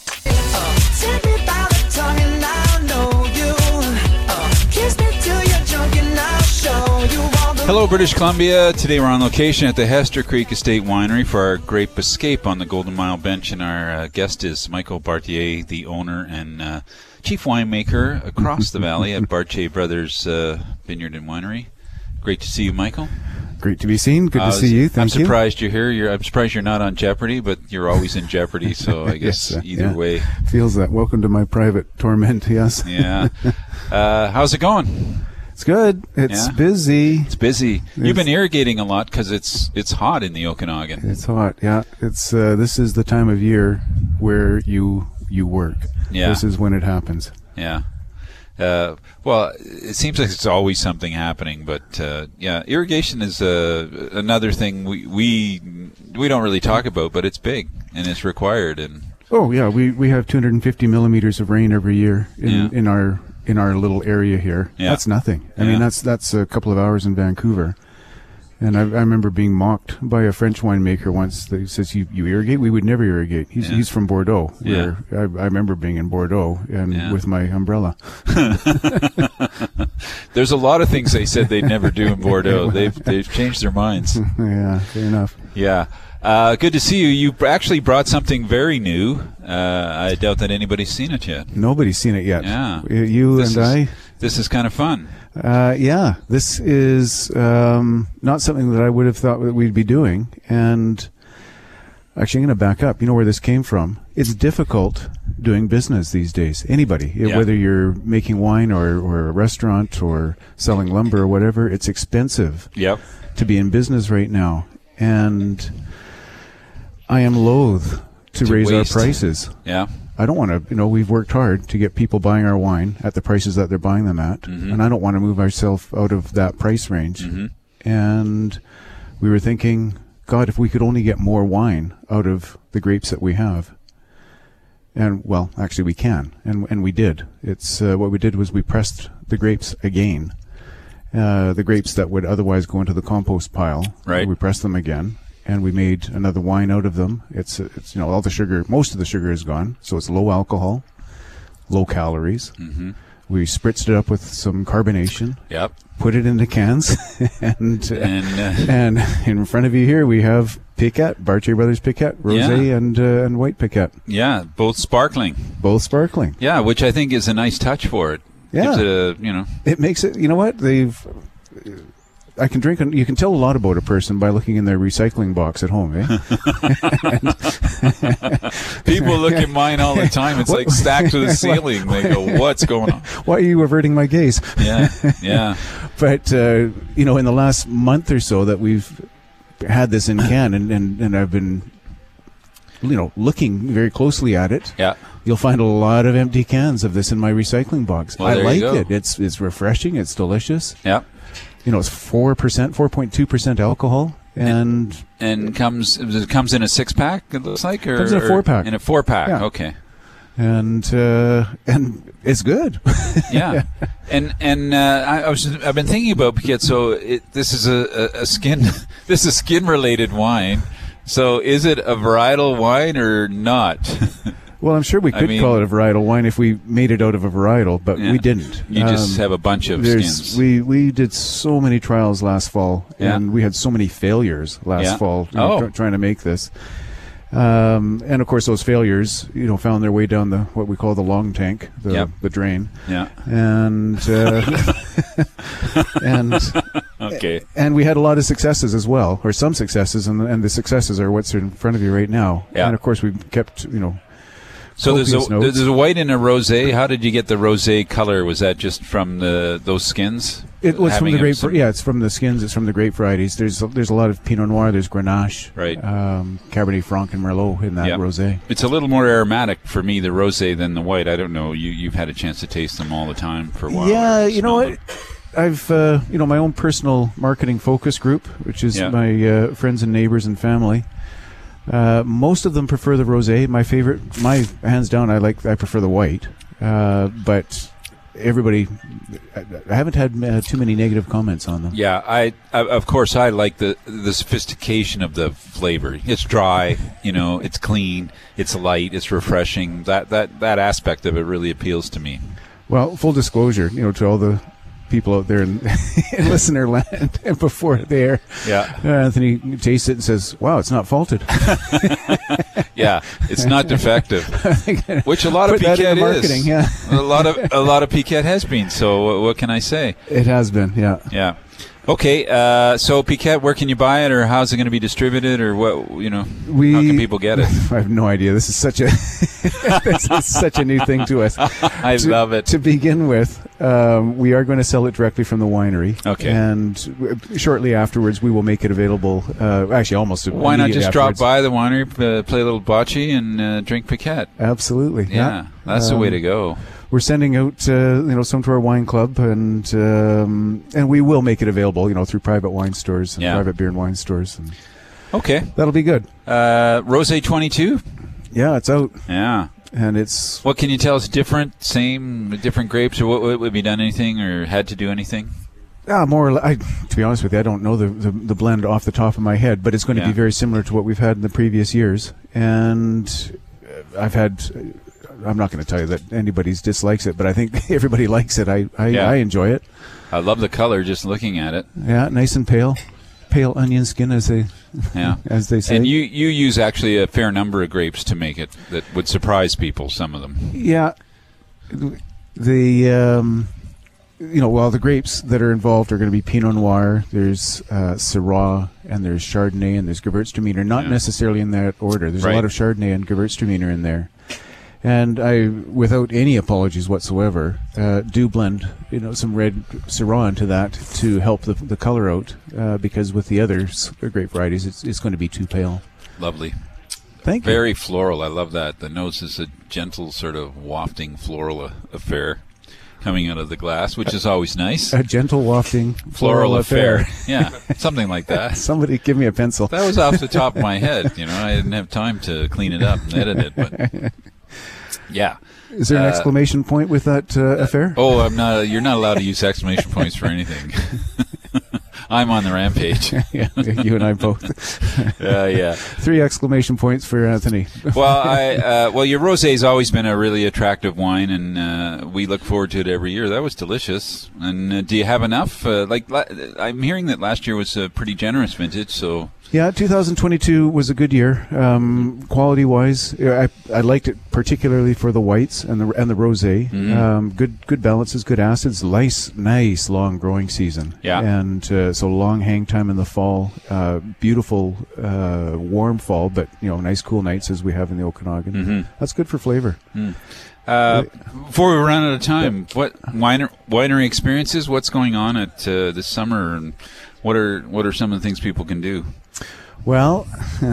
Hello, British Columbia. Today we're on location at the Hester Creek Estate Winery for our Grape Escape on the Golden Mile Bench, and our uh, guest is Michael Bartier, the owner and uh, chief winemaker across the valley at Bartier Brothers uh, Vineyard and Winery. Great to see you, Michael. Great to be seen. Good uh, to see you. Thank I'm you. surprised you're here. You're, I'm surprised you're not on Jeopardy, but you're always in Jeopardy, so I guess yes, uh, either yeah. way. Feels that. Welcome to my private torment, yes. Yeah. Uh, how's it going? It's good. It's Yeah. busy. It's busy. It's, You've been irrigating a lot because it's it's hot in the Okanagan. It's hot. Yeah. It's uh, this is the time of year where you you work. Yeah. This is when it happens. Yeah. Uh, well, it seems like it's always something happening, but uh, yeah, irrigation is uh, another thing we, we we don't really talk about, but it's big and it's required. And oh yeah, we we have two hundred fifty millimeters of rain every year in Yeah. in our in our little area here. Yeah. That's nothing. I Yeah. mean, that's that's a couple of hours in Vancouver. And I, I remember being mocked by a French winemaker once. That says, "You you irrigate? We would never irrigate." He's Yeah. he's from Bordeaux. Yeah. Where I, I remember being in Bordeaux and Yeah. with my umbrella. There's a lot of things they said they'd never do in Bordeaux. They've they've changed their minds. Yeah, fair enough. Yeah. Uh, good to see you. You actually brought something very new. Uh, I doubt that anybody's seen it yet. Nobody's seen it yet. Yeah. You This and is- I. This is kind of fun. Uh, yeah, this is um, not something that I would have thought that we'd be doing. And actually, I'm going to back up. You know where this came from? It's difficult doing business these days. Anybody, Yeah. whether you're making wine or, or a restaurant or selling lumber or whatever, it's expensive Yep. to be in business right now. And I am loath to, To raise waste. our prices. Yeah. I don't want to, you know, we've worked hard to get people buying our wine at the prices that they're buying them at. Mhm. And I don't want to move ourselves out of that price range. Mhm. And we were thinking, God, if we could only get more wine out of the grapes that we have. And, well, actually we can. And and we did. It's uh, what we did was we pressed the grapes again. Uh, the grapes that would otherwise go into the compost pile. Right. We pressed them again. And we made another wine out of them. It's, it's you know, all the sugar, most of the sugar is gone. So it's low alcohol, low calories. Mm-hmm. We spritzed it up with some carbonation. Yep. Put it into cans. and And, uh, and in front of you here, we have Piquette, Bartier Brothers Piquette, Rosé Yeah. and uh, and white Piquette. Yeah, both sparkling. Both sparkling. Yeah, which I think is a nice touch for it. Yeah. Gives it a, you know. It makes it, you know what? They've... I can drink, you can tell a lot about a person by looking in their recycling box at home, eh? People look at mine all the time. It's What- like stacked to the ceiling. They go, what's going on? Why are you averting my gaze? Yeah, yeah. But, uh, you know, in the last month or so that we've had this in can, and, and, and I've been, you know, looking very closely at it, Yeah. you'll find a lot of empty cans of this in my recycling box. Well, I there like you go. it. It's it's refreshing. It's delicious. Yeah. You know, it's four percent, four point two percent alcohol, and And comes it comes in a six pack. It looks like, or Comes in a or four-pack. In a four pack. Yeah. Okay. and uh, and it's good. Yeah. And and uh, I, I was I've been thinking about Piquette. So it, this is a, a, a skin this is skin related wine. So is it a varietal wine or not? Well, I'm sure we I could mean- call it a varietal wine if we made it out of a varietal, but Yeah. we didn't. You just Um, have a bunch of there's- skins. We we did so many trials last fall, Yeah. and we had so many failures last Yeah. fall. You know, Oh. tr- trying to make this, um, and of course those failures, you know, found their way down the what we call the long tank, the Yep. the drain, Yeah. and uh, and Okay. and we had a lot of successes as well, or some successes, and and the successes are what's in front of you right now. Yeah. And of course we kept, you know. So there's copious a notes. there's a white and a rosé. How did you get the rosé color? Was that just from the those skins? It was from Having the them grape. some- Yeah, it's from the skins. It's from the grape varieties. There's there's a lot of Pinot Noir. There's Grenache, Right. Um, Cabernet Franc, and Merlot in that Yeah. rosé. It's a little more aromatic for me, the rosé, than the white. I don't know. You you've had a chance to taste them all the time for a while. Yeah, or you know smell what? I've uh, you know my own personal marketing focus group, which is Yeah. my uh, friends and neighbors and family. Uh, most of them prefer the rosé. My favorite, my hands down, I like I prefer the white. Uh, but everybody, I, I haven't had uh, too many negative comments on them. Yeah, I, I of course I like the the sophistication of the flavor. It's dry, you know, it's clean, it's light, it's refreshing. That that that aspect of it really appeals to me. Well, full disclosure, you know, to all the people out there in, in listener land, and before there, Yeah. uh, Anthony tastes it and says, "Wow, it's not faulted." Yeah, it's not defective, which a lot of Put that in Piquette the marketing, is. yeah. a lot of a lot of Piquette has been. So what, what can I say? It has been, yeah. Yeah. Okay, uh, so Piquette, where can you buy it, or how's it going to be distributed, or what? You know, We, how can people get it? I have no idea. This is such a this is such a new thing to us. I to, love it. To begin with, um, we are going to sell it directly from the winery. Okay. And w- shortly afterwards, we will make it available. Uh, actually, almost. Why not immediately just drop afterwards. by the winery, uh, play a little bocce, and uh, drink Piquette? Absolutely. Yeah, that's the way Um, to go. We're sending out, uh, you know, some to our wine club, and um, and we will make it available, you know, through private wine stores and Yeah. private beer and wine stores. And Okay. that'll be good. Uh, Rosé twenty-two? Yeah, it's out, Yeah. and it's What can you tell us? Different, same, different grapes, or what, what have you done anything, or had to do anything? ah, more. Or le- I, to be honest with you, I don't know the, the the blend off the top of my head, but it's going to Yeah. be very similar to what we've had in the previous years. And uh, I've had. I'm not going to tell you that anybody's dislikes it, but I think everybody likes it. I I, Yeah. I enjoy it. I love the color just looking at it. Yeah, nice and pale. pale onion skin, as they yeah. as they say. And you, you use actually a fair number of grapes to make it that would surprise people, some of them. Yeah. The, um, you know, well, the grapes that are involved are going to be Pinot Noir, there's uh, Syrah, and there's Chardonnay, and there's Gewürztraminer, not Yeah. necessarily in that order. There's Right. a lot of Chardonnay and Gewürztraminer in there. And I, without any apologies whatsoever, uh, do blend, you know, some red Syrah into that to help the, the color out, uh, because with the other s- grape varieties, it's, it's going to be too pale. Lovely. Thank you. Very floral. I love that. The nose is a gentle sort of wafting floral a- affair coming out of the glass, which is always nice. A gentle wafting Floral, floral, affair. affair. Yeah, something like that. Somebody give me a pencil. That was off the top of my head. You know, I didn't have time to clean it up and edit it, but yeah. Is there an Uh, exclamation point with that uh, affair? Oh, I'm not. You're not allowed to use exclamation points for anything. I'm on the rampage. Yeah, you and I both. Uh, yeah. Three exclamation points for Anthony. Well, I uh, well, your rosé's always been a really attractive wine, and uh, we look forward to it every year. That was delicious. And uh, do you have enough? Uh, like la- I'm hearing that last year was a pretty generous vintage, so. Yeah, two thousand twenty-two was a good year, um, quality-wise. I I liked it particularly for the whites and the and the rosé. Mhm. Um, good good balances, good acids, nice nice long growing season. Yeah. And uh, so long hang time in the fall, uh, beautiful uh, warm fall, but you know nice cool nights as we have in the Okanagan. Mhm. That's good for flavor. Mm. Uh, before we run out of time, what winer- winery experiences? What's going on at uh, this summer, and what are what are some of the things people can do? Well,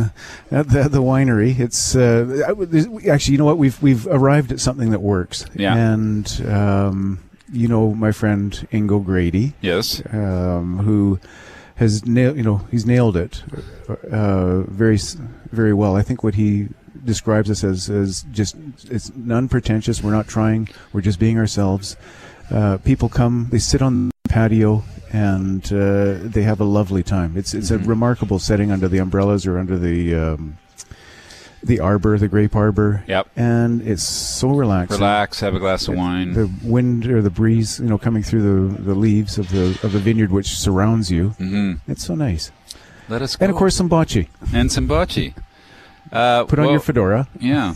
at the, the winery, it's uh, I would- there's- actually, you know what? We've we've arrived at something that works. Yeah. And um, you know, my friend Ingo Grady. Yes. Um, who has nailed? You know, he's nailed it uh, very s- very well. I think what he describes us as as just it's non-pretentious. We're not trying. We're just being ourselves. Uh, people come. They sit on the patio. And uh, they have a lovely time. It's it's Mhm. a remarkable setting under the umbrellas or under the um, the arbor, the grape arbor. Yep. And it's so relaxing. Relax, have a glass of wine. The wind or the breeze, you know, coming through the, the leaves of the of the vineyard which surrounds you. Mm-hmm. It's so nice. Let us go. And of course, some bocce. And some bocce. Uh, Put on well, your fedora. Yeah.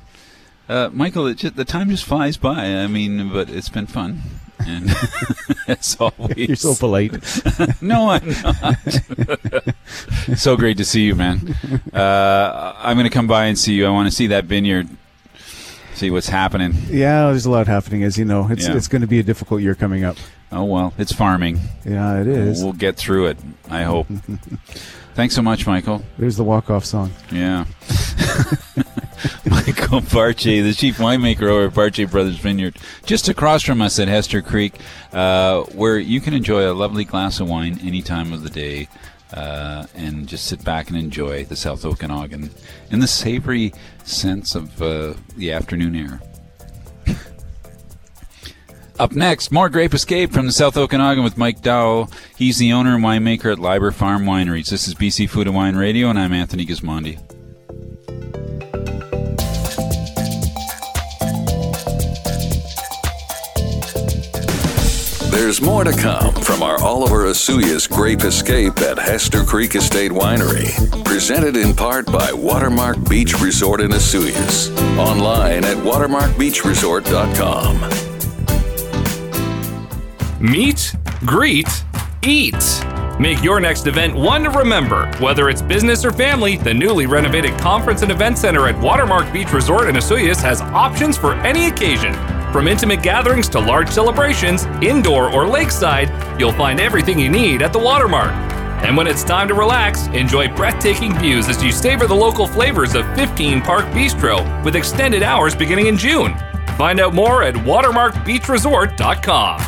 Uh, Michael, it just, the time just flies by. I mean, but it's been fun. And as always. You're so polite. No, I'm not. So great to see you, man. Uh, I'm going to come by and see you. I want to see that vineyard, see what's happening. Yeah, there's a lot happening, as you know. It's Yeah. it's going to be a difficult year coming up. Oh, well, it's farming. Yeah, it is. We'll get through it, I hope. Thanks so much, Michael. There's the walk-off song. Yeah. Michael Barche, the chief winemaker over at Barche Brothers Vineyard, just across from us at Hester Creek, uh, where you can enjoy a lovely glass of wine any time of the day uh, and just sit back and enjoy the South Okanagan in the savory sense of uh, the afternoon air. Up next, more Grape Escape from the South Okanagan with Mike Dowell. He's the owner and winemaker at Liber Farm Wineries. This is B C Food and Wine Radio, and I'm Anthony Gismondi. There's more to come from our Oliver Asuyas Grape Escape at Hester Creek Estate Winery. Presented in part by Watermark Beach Resort in Asuyas. Online at watermark beach resort dot com. Meet, greet, eat. Make your next event one to remember. Whether it's business or family, the newly renovated Conference and Event Center at Watermark Beach Resort in Asuyas has options for any occasion. From intimate gatherings to large celebrations, indoor or lakeside, you'll find everything you need at the Watermark. And when it's time to relax, enjoy breathtaking views as you savor the local flavors of fifteen Park Bistro with extended hours beginning in June. Find out more at watermark beach resort dot com.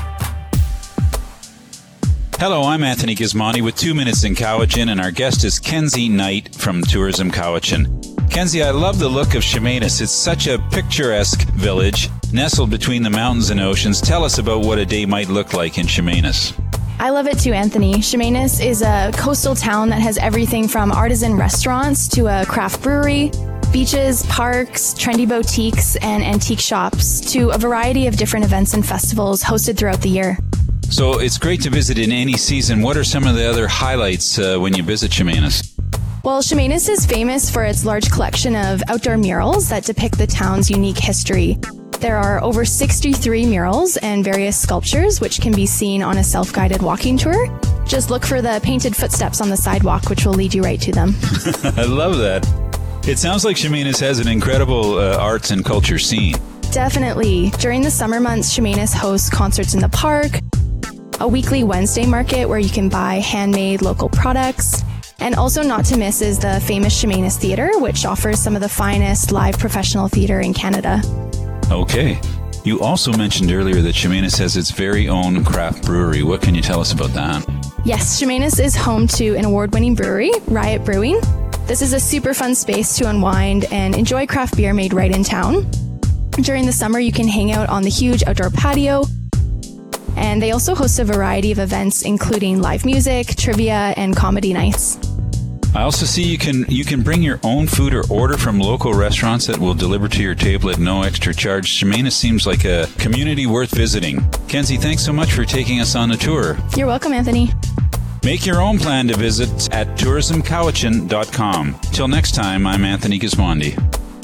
Hello, I'm Anthony Gismondi with Two Minutes in Cowichan, and our guest is Kenzie Knight from Tourism Cowichan. Kenzie, I love the look of Chemainus. It's such a picturesque village, nestled between the mountains and oceans. Tell us about what a day might look like in Chemainus. I love it too, Anthony. Chemainus is a coastal town that has everything from artisan restaurants to a craft brewery, beaches, parks, trendy boutiques, and antique shops, to a variety of different events and festivals hosted throughout the year. So it's great to visit in any season. What are some of the other highlights uh, when you visit Chemainus? Well, Chemainus is famous for its large collection of outdoor murals that depict the town's unique history. There are over sixty-three murals and various sculptures which can be seen on a self-guided walking tour. Just look for the painted footsteps on the sidewalk, which will lead you right to them. I love that. It sounds like Chemainus has an incredible uh, arts and culture scene. Definitely. During the summer months, Chemainus hosts concerts in the park, a weekly Wednesday market where you can buy handmade local products, and also not to miss is the famous Chemainus Theatre, which offers some of the finest live professional theatre in Canada. Okay. You also mentioned earlier that Chemainus has its very own craft brewery. What can you tell us about that? Yes, Chemainus is home to an award-winning brewery, Riot Brewing. This is a super fun space to unwind and enjoy craft beer made right in town. During the summer, you can hang out on the huge outdoor patio, and they also host a variety of events, including live music, trivia, and comedy nights. I also see you can you can bring your own food or order from local restaurants that will deliver to your table at no extra charge. Chemainus seems like a community worth visiting. Kenzie, thanks so much for taking us on the tour. You're welcome, Anthony. Make your own plan to visit at tourism cowichan dot com. Till next time, I'm Anthony Gismondi.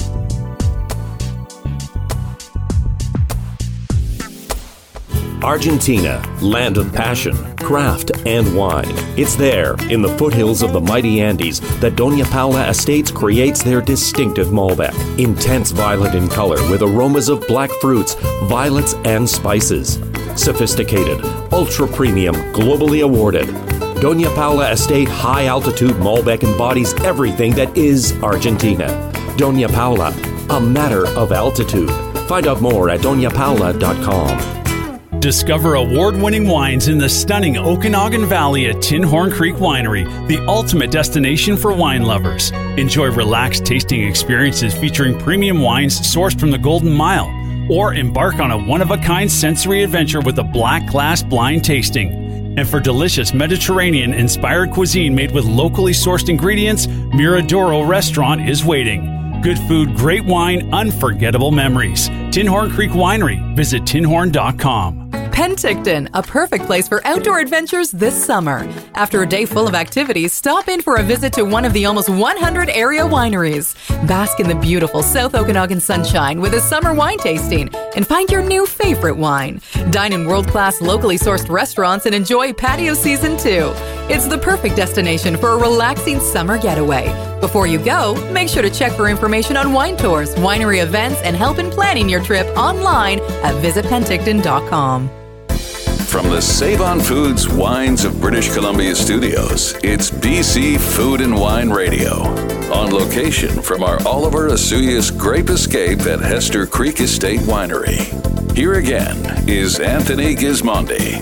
Argentina, land of passion, craft, and wine. It's there, in the foothills of the mighty Andes, that Doña Paula Estates creates their distinctive Malbec. Intense violet in color with aromas of black fruits, violets, and spices. Sophisticated, ultra-premium, globally awarded. Doña Paula Estate high-altitude Malbec embodies everything that is Argentina. Doña Paula, a matter of altitude. Find out more at doña paula dot com. Discover award-winning wines in the stunning Okanagan Valley at Tin Horn Creek Winery, the ultimate destination for wine lovers. Enjoy relaxed tasting experiences featuring premium wines sourced from the Golden Mile, or embark on a one-of-a-kind sensory adventure with a black glass blind tasting. And for delicious Mediterranean-inspired cuisine made with locally sourced ingredients, Miradoro Restaurant is waiting. Good food, great wine, unforgettable memories. Tin Horn Creek Winery. Visit tin horn dot com. Penticton, a perfect place for outdoor adventures this summer. After a day full of activities, stop in for a visit to one of the almost one hundred area wineries. Bask in the beautiful South Okanagan sunshine with a summer wine tasting and find your new favorite wine. Dine in world-class locally sourced restaurants and enjoy patio season two. It's the perfect destination for a relaxing summer getaway. Before you go, make sure to check for information on wine tours, winery events, and help in planning your trip online at visit penticton dot com. From the Save On Foods Wines of British Columbia studios, it's B C Food and Wine Radio. On location from our Oliver Asuyas Grape Escape at Hester Creek Estate Winery. Here again is Anthony Gismondi.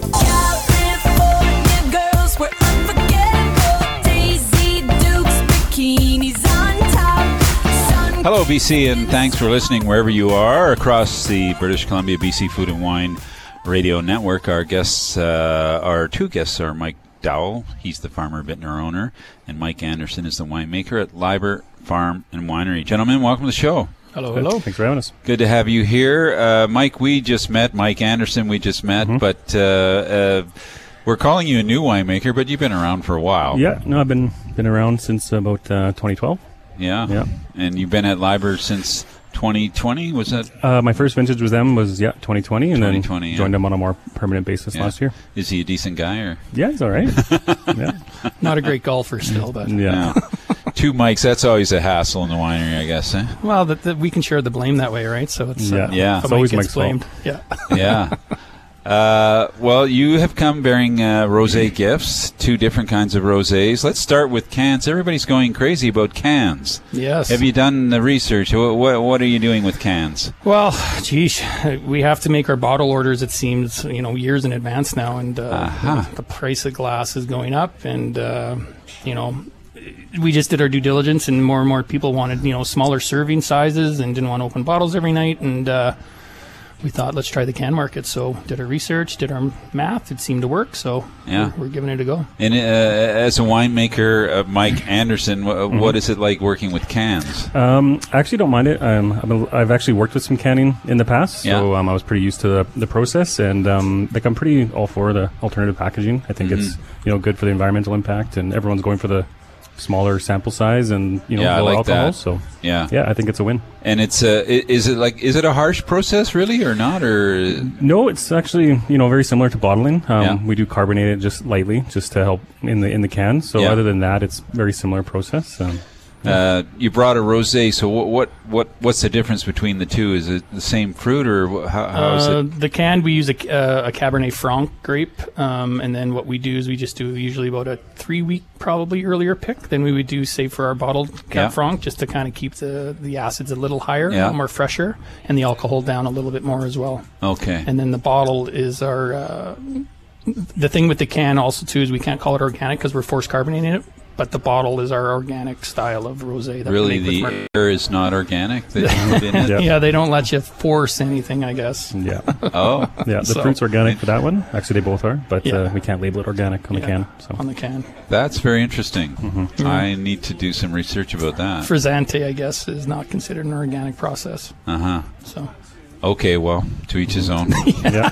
California girls were unforgettable. Daisy Dukes, bikinis on top. Sun- Hello, B C, and thanks for listening wherever you are across the British Columbia B C Food and Wine Radio Network. Our guests, uh, our two guests are Mike Dowell, he's the farmer vintner owner, and Mike Anderson is the winemaker at Liber Farm and Winery. Gentlemen, welcome to the show. Hello, hello. Thanks for having us. Good to have you here. Uh, Mike, we just met. Mike Anderson, we just met, mm-hmm. but uh, uh, we're calling you a new winemaker, but you've been around for a while. Yeah, no, I've been been around since about uh, twenty twelve. Yeah? Yeah. And you've been at Liber since twenty twenty, was that? Uh, my first vintage with them was, yeah, twenty twenty, and twenty twenty, then yeah. joined them on a more permanent basis Yeah. last year. Is he a decent guy? Or Yeah, he's all right. Yeah. Not a great golfer still, but Yeah. No. Two mics, that's always a hassle in the winery, I guess, eh? well, that that we can share the blame that way, right? So it's Yeah. uh, Yeah. if It's a mic always gets Mike's fault. blamed. Yeah. Yeah. Uh, well, you have come bearing uh, rosé gifts, two different kinds of rosés. Let's start with cans. Everybody's going crazy about cans. Yes. Have you done the research? What, what, what are you doing with cans? Well, geez, we have to make our bottle orders, it seems, you know, years in advance now, and uh, Aha. the price of glass is going up, and, uh, you know, we just did our due diligence, and more and more people wanted, you know, smaller serving sizes and didn't want to open bottles every night, and uh, we thought, let's try the can market. So did our research, did our math. It seemed to work. So Yeah. we're, we're giving it a go. And uh, as a winemaker, uh, Mike Anderson, w- Mhm. what is it like working with cans? Um, I actually don't mind it. Um, I've, been, I've actually worked with some canning in the past, so um, I was pretty used to the, the process, and um, like I'm pretty all for the alternative packaging. I think Mhm. it's you know good for the environmental impact, and everyone's going for the smaller sample size and you know Yeah, I lower like alcohol. that. So Yeah. yeah, I think it's a win. And it's uh, i- is it like is it a harsh process really or not or No, it's actually you know very similar to bottling. Um, Yeah. We do carbonate it just lightly, just to help in the in the can. So Yeah. other than that, it's very similar process. Um, uh, you brought a rosé? So what what what what's the difference between the two? Is it the same fruit or wh- how, how is Uh, it? the can, we use a, uh, a Cabernet Franc grape, um, and then what we do is we just do usually about a three week probably earlier pick than we would do, say, for our bottled Cab Yeah. Franc, just to kind of keep the, the acids a little higher, Yeah. a little more fresher, and the alcohol down a little bit more as well. Okay. And then the bottle is our. Uh, the thing with the can also too is we can't call it organic because we're force carbonating it. But the bottle is our organic style of rosé. That Really, we make with the Mer- air is not organic that you put in it? yeah, they don't let you force anything, I guess. Yeah. Oh. Yeah, the So- fruit's organic for that one. Actually, they both are, but Yeah. uh, we can't label it organic on the Yeah, can. So on the can. That's very interesting. Mhm. I need to do some research about that. Frizzante, I guess, is not considered an organic process. Uh huh. So Okay, well, to each his own. Yeah.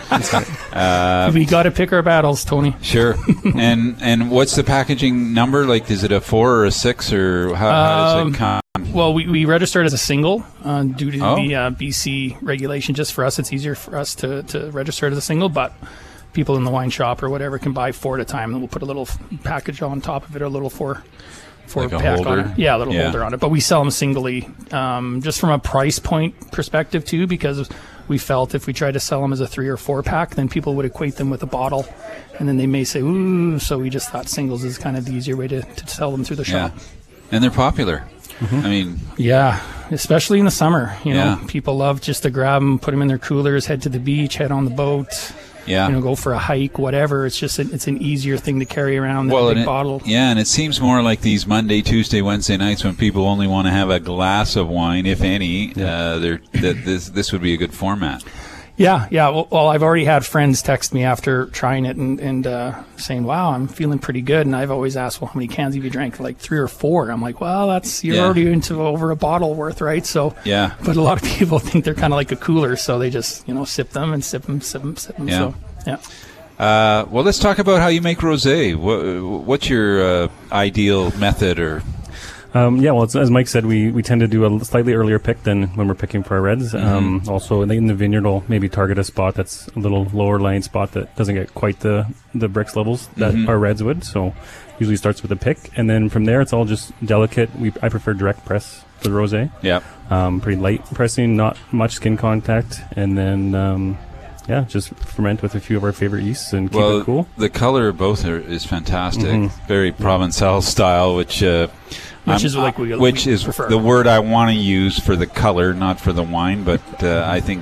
Uh, we got to pick our battles, Tony. Sure. and and what's the packaging number? Like, is it a four or a six, or how, how does Um, it come? Well, we, we registered as a single uh, due to Oh. the uh, B C regulation. Just for us, it's easier for us to, to register it as a single, but people in the wine shop or whatever can buy four at a time, and we'll put a little f- package on top of it, or a little four, four Like a pack holder? on it. Yeah, a little Yeah. holder on it. But we sell them singly, um, just from a price point perspective too, because we felt if we tried to sell them as a three or four pack, then people would equate them with a bottle, and then they may say, ooh, so we just thought singles is kind of the easier way to, to sell them through the Yeah. shop. And they're popular. I mean, Yeah, especially in the summer. You know, Yeah. people love just to grab them, put them in their coolers, head to the beach, head on the boat. Yeah. You know, go for a hike, whatever. It's just an, it's an easier thing to carry around than well, a and big it- bottle. yeah, and it seems more like these Monday, Tuesday, Wednesday nights when people only want to have a glass of wine, if any. Uh, they're, that this this would be a good format. Yeah, yeah. Well, well, I've already had friends text me after trying it and, and uh, saying, wow, I'm feeling pretty good. And I've always asked, well, how many cans have you drank? Like three or four. I'm like, well, that's, you're Yeah. already into over a bottle worth, right? So, Yeah. but a lot of people think they're kind of like a cooler. So they just, you know, sip them and sip them, sip them, sip them. Yeah. So, yeah. Uh, well, let's talk about how you make rosé. What, what's your uh, ideal method or? Um, yeah, well, it's, as Mike said, we, we tend to do a slightly earlier pick than when we're picking for our reds. Um, also, in the, in the vineyard, we'll maybe target a spot that's a little lower lying spot that doesn't get quite the, the brix levels that Mhm. our reds would. So usually starts with a pick, and then from there, it's all just delicate. We I prefer direct press for the rosé. Yeah. Um, pretty light pressing, not much skin contact, and then um, yeah, just ferment with a few of our favorite yeasts and keep Well, it cool. the color of both are, is fantastic. Mhm. Very Provençal style, which uh, Which I'm- is like we- which we is prefer. the word I want to use for the color, not for the wine. But uh, I think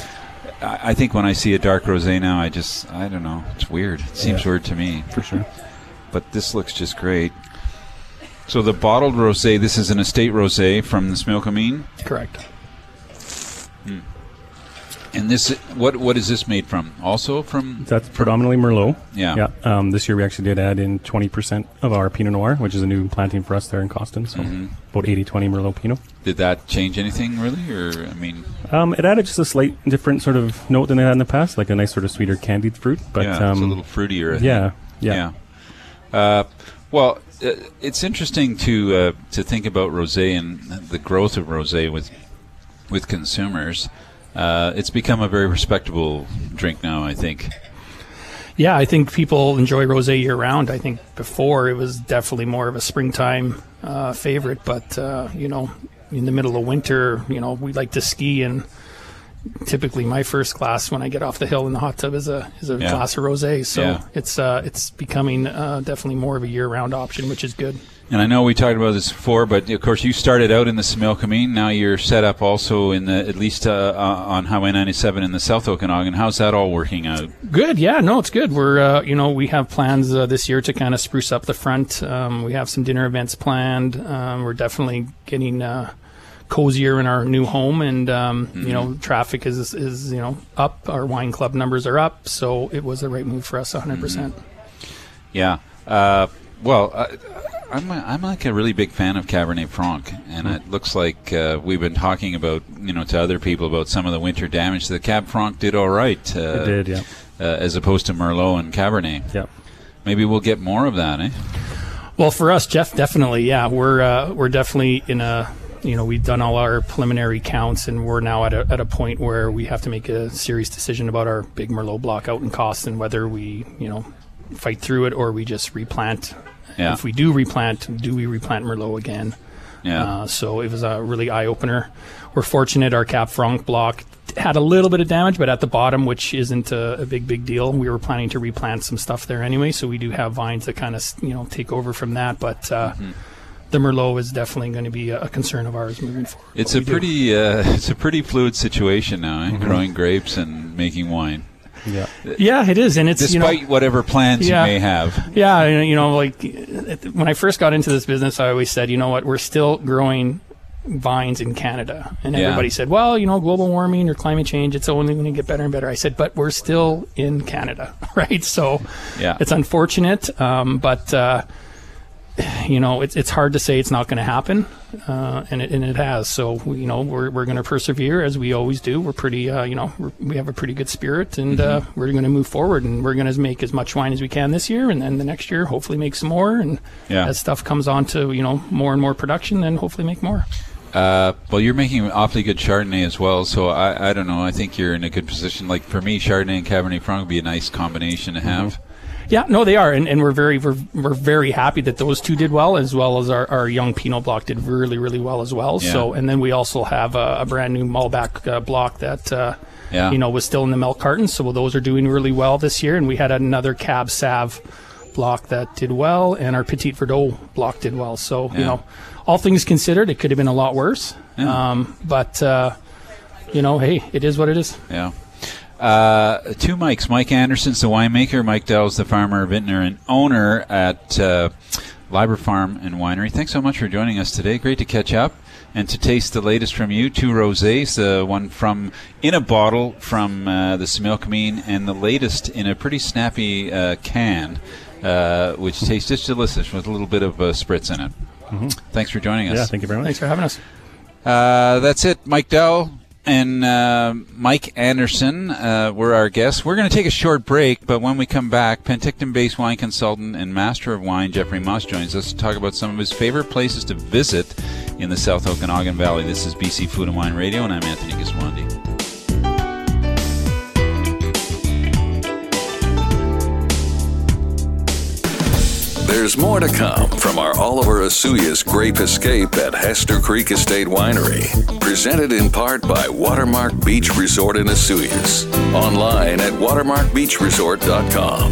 I I think when I see a dark rosé now, I just I don't know. It's weird. It seems Yeah. weird to me. For sure. But this looks just great. So the bottled rosé. This is an estate rosé from the Smilkameen. Correct. Hmm. And this, what what is this made from? Also from That's predominantly Merlot. Yeah. Yeah. Um, this year we actually did add in twenty percent of our Pinot Noir, which is a new planting for us there in Coston. So Mhm. about eighty twenty Merlot Pinot. Did that change anything really, or I mean? Um, it added just a slight different sort of note than they had in the past, like a nice sort of sweeter candied fruit. But yeah, um, it's a little fruitier. I think. Yeah. Yeah. Yeah. Uh, well, uh, it's interesting to uh, to think about rosé and the growth of rosé with with consumers. Uh, it's become a very respectable drink now, I think. Yeah, I think people enjoy rosé year round. I think before it was definitely more of a springtime uh, favorite, but uh, you know, in the middle of winter, you know, we like to ski, and typically my first glass when I get off the hill in the hot tub is a is a Yeah. glass of rosé. So Yeah. it's uh, it's becoming uh, definitely more of a year round option, which is good. And I know we talked about this before, but of course you started out in the Similkameen. Now you're set up also in the at least uh, uh, on Highway ninety-seven in the South Okanagan. How's that all working out? Good, yeah, no, it's good. We're, uh, you know, we have plans uh, this year to kind of spruce up the front. Um, we have some dinner events planned. Um, we're definitely getting uh, cozier in our new home, and um, Mm-hmm. you know, traffic is is you know up. Our wine club numbers are up, so it was the right move for us, one hundred percent. Yeah. Uh, well, uh, I'm a, I'm like a really big fan of Cabernet Franc, and it looks like uh, we've been talking about, you know, to other people about some of the winter damage. The Cab Franc did all right. Uh, It did, yeah. Uh, as opposed to Merlot and Cabernet. Yeah. Maybe we'll get more of that, eh? Well, for us, Jeff, definitely, yeah. We're uh, we're definitely in a, you know, we've done all our preliminary counts, and we're now at a at a point where we have to make a serious decision about our big Merlot block out in Costin, whether we, you know, fight through it or we just replant. Yeah. If we do replant, do we replant Merlot again? Yeah. Uh, so it was a really eye-opener. We're fortunate our Cab Franc block had a little bit of damage, but at the bottom, which isn't a, a big, big deal. We were planning to replant some stuff there anyway, so we do have vines that kind of, you know, take over from that. But uh, Mm-hmm. the Merlot is definitely going to be a, a concern of ours moving forward. It's What a we do. pretty uh, it's a pretty fluid situation now, eh? Mhm. Growing grapes and making wine. Yeah. Yeah, it is, and it's, you know- despite whatever plans Yeah. you may have. Yeah, you know, like it- when I first got into this business, I always said, you know what, we're still growing vines in Canada. And Yeah. everybody said, well, you know, global warming or climate change, it's only going to get better and better. I said, but we're still in Canada, right? So Yeah. it's unfortunate, um, but, uh, you know, it's it's hard to say it's not going to happen, uh, and it and it has. So we, you know, we're we're going to persevere as we always do. We're pretty, uh, you know, we're, we have a pretty good spirit, and uh, Mm-hmm. we're going to move forward, and we're going to make as much wine as we can this year, and then the next year hopefully make some more, and Yeah. as stuff comes on to, you know, more and more production, then hopefully make more. Uh, well, you're making awfully good Chardonnay as well, so I, I don't know. I think you're in a good position. Like for me, Chardonnay and Cabernet Franc would be a nice combination to have. Yeah, no, they are, and, and we're very we're, we're very happy that those two did well, as well as our, our young Pinot block did really really well as well. Yeah. So, and then we also have a, a brand new Malbec uh, block that uh, Yeah. you know was still in the milk cartons. So those are doing really well this year, and we had another Cab Sav block that did well, and our Petit Verdot block did well. So Yeah. you know, all things considered, it could have been a lot worse. Yeah. Um, but uh, you know, hey, it is what it is. Yeah. Uh, two Mikes. Mike Anderson's the winemaker. Mike Dell's the farmer, vintner, and owner at uh, Liber Farm and Winery. Thanks so much for joining us today. Great to catch up and to taste the latest from you. Two rosés, the one from in a bottle from uh, the Similkameen, and the latest in a pretty snappy uh, can, uh, which tastes just delicious with a little bit of uh, spritz in it. Mhm. Thanks for joining us. Yeah, thank you very much. Thanks for having us. Uh, that's it. Mike Dell and uh, Mike Anderson uh, were our guests. We're going to take a short break, but when we come back, Penticton-based wine consultant and master of wine Jeffrey Moss joins us to talk about some of his favorite places to visit in the South Okanagan Valley. This is B C Food and Wine Radio, and I'm Anthony Gismondi. There's more to come from our Oliver Asuyas Grape Escape at Hester Creek Estate Winery. Presented in part by Watermark Beach Resort in Asuyas. Online at watermark beach resort dot com.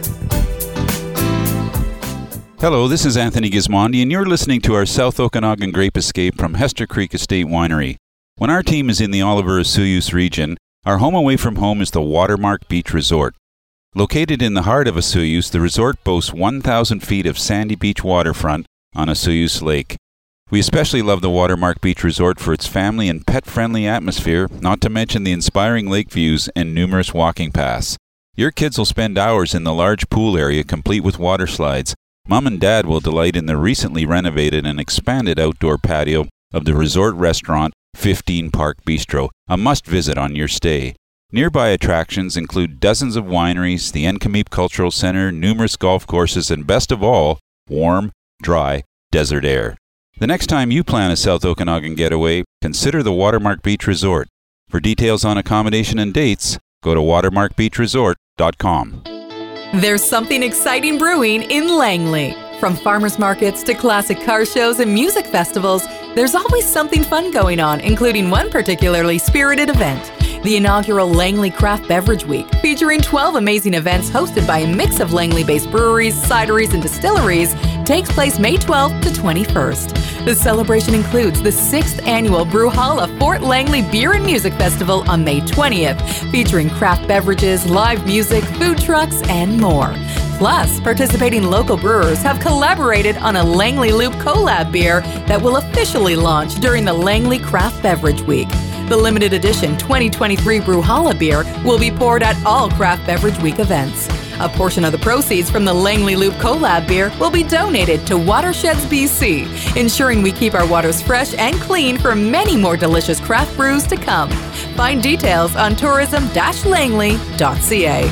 Hello, this is Anthony Gismondi, and you're listening to our South Okanagan Grape Escape from Hester Creek Estate Winery. When our team is in the Oliver Asuyas region, our home away from home is the Watermark Beach Resort. Located in the heart of Asuyas, the resort boasts one thousand feet of sandy beach waterfront on Asuyas Lake. We especially love the Watermark Beach Resort for its family and pet-friendly atmosphere, not to mention the inspiring lake views and numerous walking paths. Your kids will spend hours in the large pool area complete with water slides. Mom and Dad will delight in the recently renovated and expanded outdoor patio of the resort restaurant fifteen Park Bistro, a must-visit on your stay. Nearby attractions include dozens of wineries, the Encameep Cultural Center, numerous golf courses, and best of all, warm, dry, desert air. The next time you plan a South Okanagan getaway, consider the Watermark Beach Resort. For details on accommodation and dates, go to watermark beach resort dot com. There's something exciting brewing in Langley. From farmers markets to classic car shows and music festivals, there's always something fun going on, including one particularly spirited event. The inaugural Langley Craft Beverage Week, featuring twelve amazing events hosted by a mix of Langley-based breweries, cideries, and distilleries, takes place May twelfth to twenty-first. The celebration includes the sixth annual Brewhalla Fort Langley Beer and Music Festival on May twentieth, featuring craft beverages, live music, food trucks, and more. Plus, participating local brewers have collaborated on a Langley Loop collab beer that will officially launch during the Langley Craft Beverage Week. The limited edition twenty twenty-three Brewhalla beer will be poured at all Craft Beverage Week events. A portion of the proceeds from the Langley Loop collab beer will be donated to Watersheds B C, ensuring we keep our waters fresh and clean for many more delicious craft brews to come. Find details on tourism dash langley dot c a.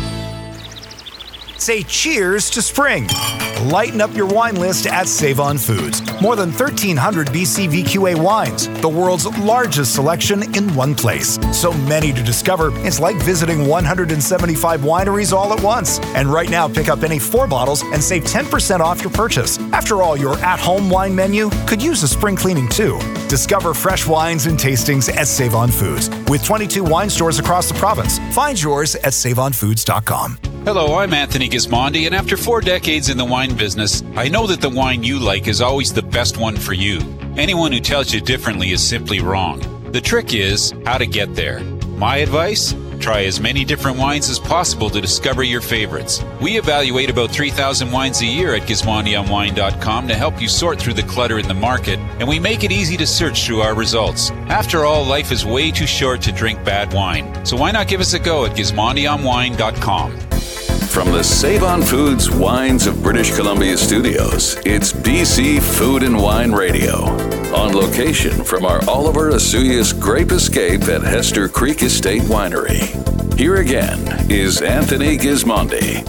Say cheers to spring. Lighten up your wine list at Save-On Foods. More than thirteen hundred B C V Q A wines, the world's largest selection in one place. So many to discover, it's like visiting one hundred seventy-five wineries all at once. And right now, pick up any four bottles and save ten percent off your purchase. After all, your at-home wine menu could use a spring cleaning too. Discover fresh wines and tastings at Save-On Foods. With twenty-two wine stores across the province. Find yours at save on foods dot com. Hello, I'm Anthony Gismondi, and after four decades in the wine business, I know that the wine you like is always the best one for you. Anyone who tells you differently is simply wrong. The trick is how to get there. My advice? Try as many different wines as possible to discover your favorites. We evaluate about three thousand wines a year at Gismondi on wine dot com to help you sort through the clutter in the market, and we make it easy to search through our results. After all, life is way too short to drink bad wine, so why not give us a go at Gismondi on wine dot com. From the Save-On Foods Wines of British Columbia studios, it's B C Food and Wine Radio. On location from our Oliver Asuyas Grape Escape at Hester Creek Estate Winery. Here again is Anthony Gismondi.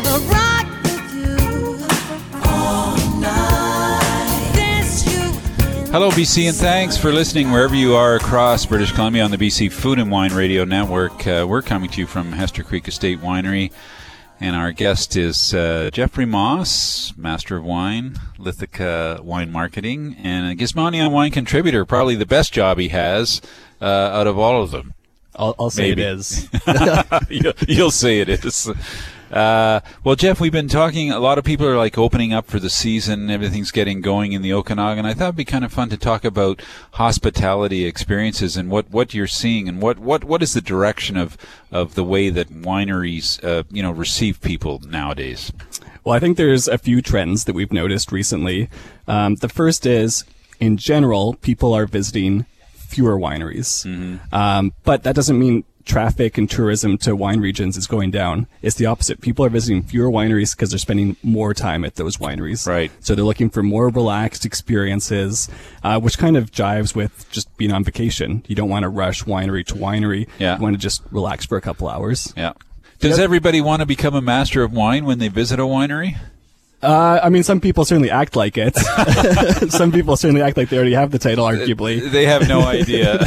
Hello, B C, and thanks for listening wherever you are across British Columbia on the B C Food and Wine Radio Network. Uh, we're coming to you from Hester Creek Estate Winery. And our guest is uh, Jeffrey Moss, Master of Wine, Lithica Wine Marketing, and a Gismondi on Wine contributor. Probably the best job he has uh, out of all of them. I'll, I'll say Maybe. it is. you'll, you'll say it is. Uh, well, Jeff, we've been talking, a lot of people are like opening up for the season. Everything's getting going in the Okanagan. I thought it'd be kind of fun to talk about hospitality experiences and what, what you're seeing and what, what, what is the direction of, of the way that wineries, uh, you know, receive people nowadays. Well, I think there's a few trends that we've noticed recently. Um, the first is, in general, people are visiting fewer wineries. Mm-hmm. Um, but that doesn't mean traffic and tourism to wine regions is going down. It's the opposite. People are visiting fewer wineries because they're spending more time at those wineries. Right. So they're looking for more relaxed experiences, uh, which kind of jives with just being on vacation. You don't want to rush winery to winery. Yeah. You want to just relax for a couple hours. Yeah. Does yep. everybody want to become a master of wine when they visit a winery? Uh, I mean, some people certainly act like it. Some people certainly act like they already have the title, arguably. They have no idea.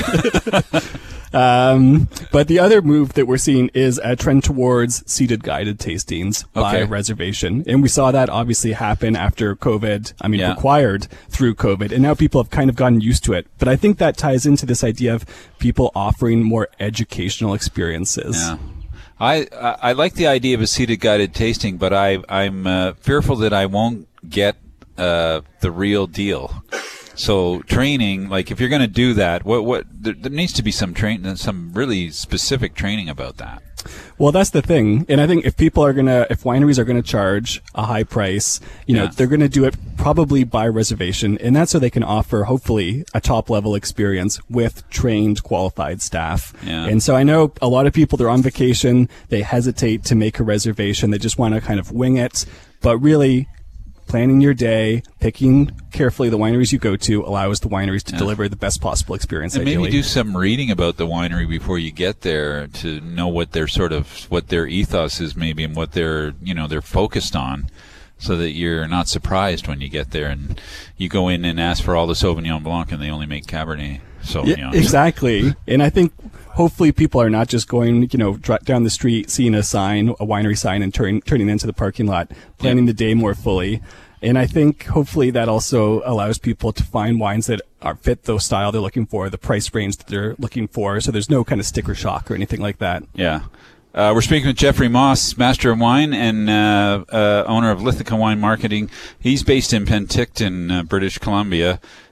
Um, but the other move that we're seeing is a trend towards seated guided tastings by Okay. reservation. And we saw that obviously happen after COVID. I mean, Yeah. required through COVID. And now people have kind of gotten used to it. But I think that ties into this idea of people offering more educational experiences. Yeah. I, I I like the idea of a seated guided tasting, but I I'm uh, fearful that I won't get uh, the real deal. So training, like if you're going to do that, what what there, there needs to be some train, some really specific training about that. Well, that's the thing. And I think if people are going to, if wineries are going to charge a high price, you know, Yeah. they're going to do it probably by reservation. And that's so they can offer, hopefully, a top level experience with trained, qualified staff. Yeah. And so I know a lot of people, they're on vacation, they hesitate to make a reservation. They just want to kind of wing it. But really, planning your day, picking carefully the wineries you go to allows the wineries to Yeah. deliver the best possible experience. And ideally. maybe do some reading about the winery before you get there to know what their sort of what their ethos is, maybe, and what they're you know they're focused on, so that you're not surprised when you get there and you go in and ask for all the Sauvignon Blanc and they only make Cabernet Sauvignon. Yeah, exactly. And I think hopefully people are not just going, you know, dr- down the street, seeing a sign, a winery sign, and turn, turning into the parking lot, planning the day more fully. And I think hopefully that also allows people to find wines that are fit the style they're looking for, the price range that they're looking for. So there's no kind of sticker shock or anything like that. Yeah. Uh, we're speaking with Jeffrey Moss, Master of Wine and uh, uh, owner of Lithica Wine Marketing. He's based in Penticton, uh, British Columbia.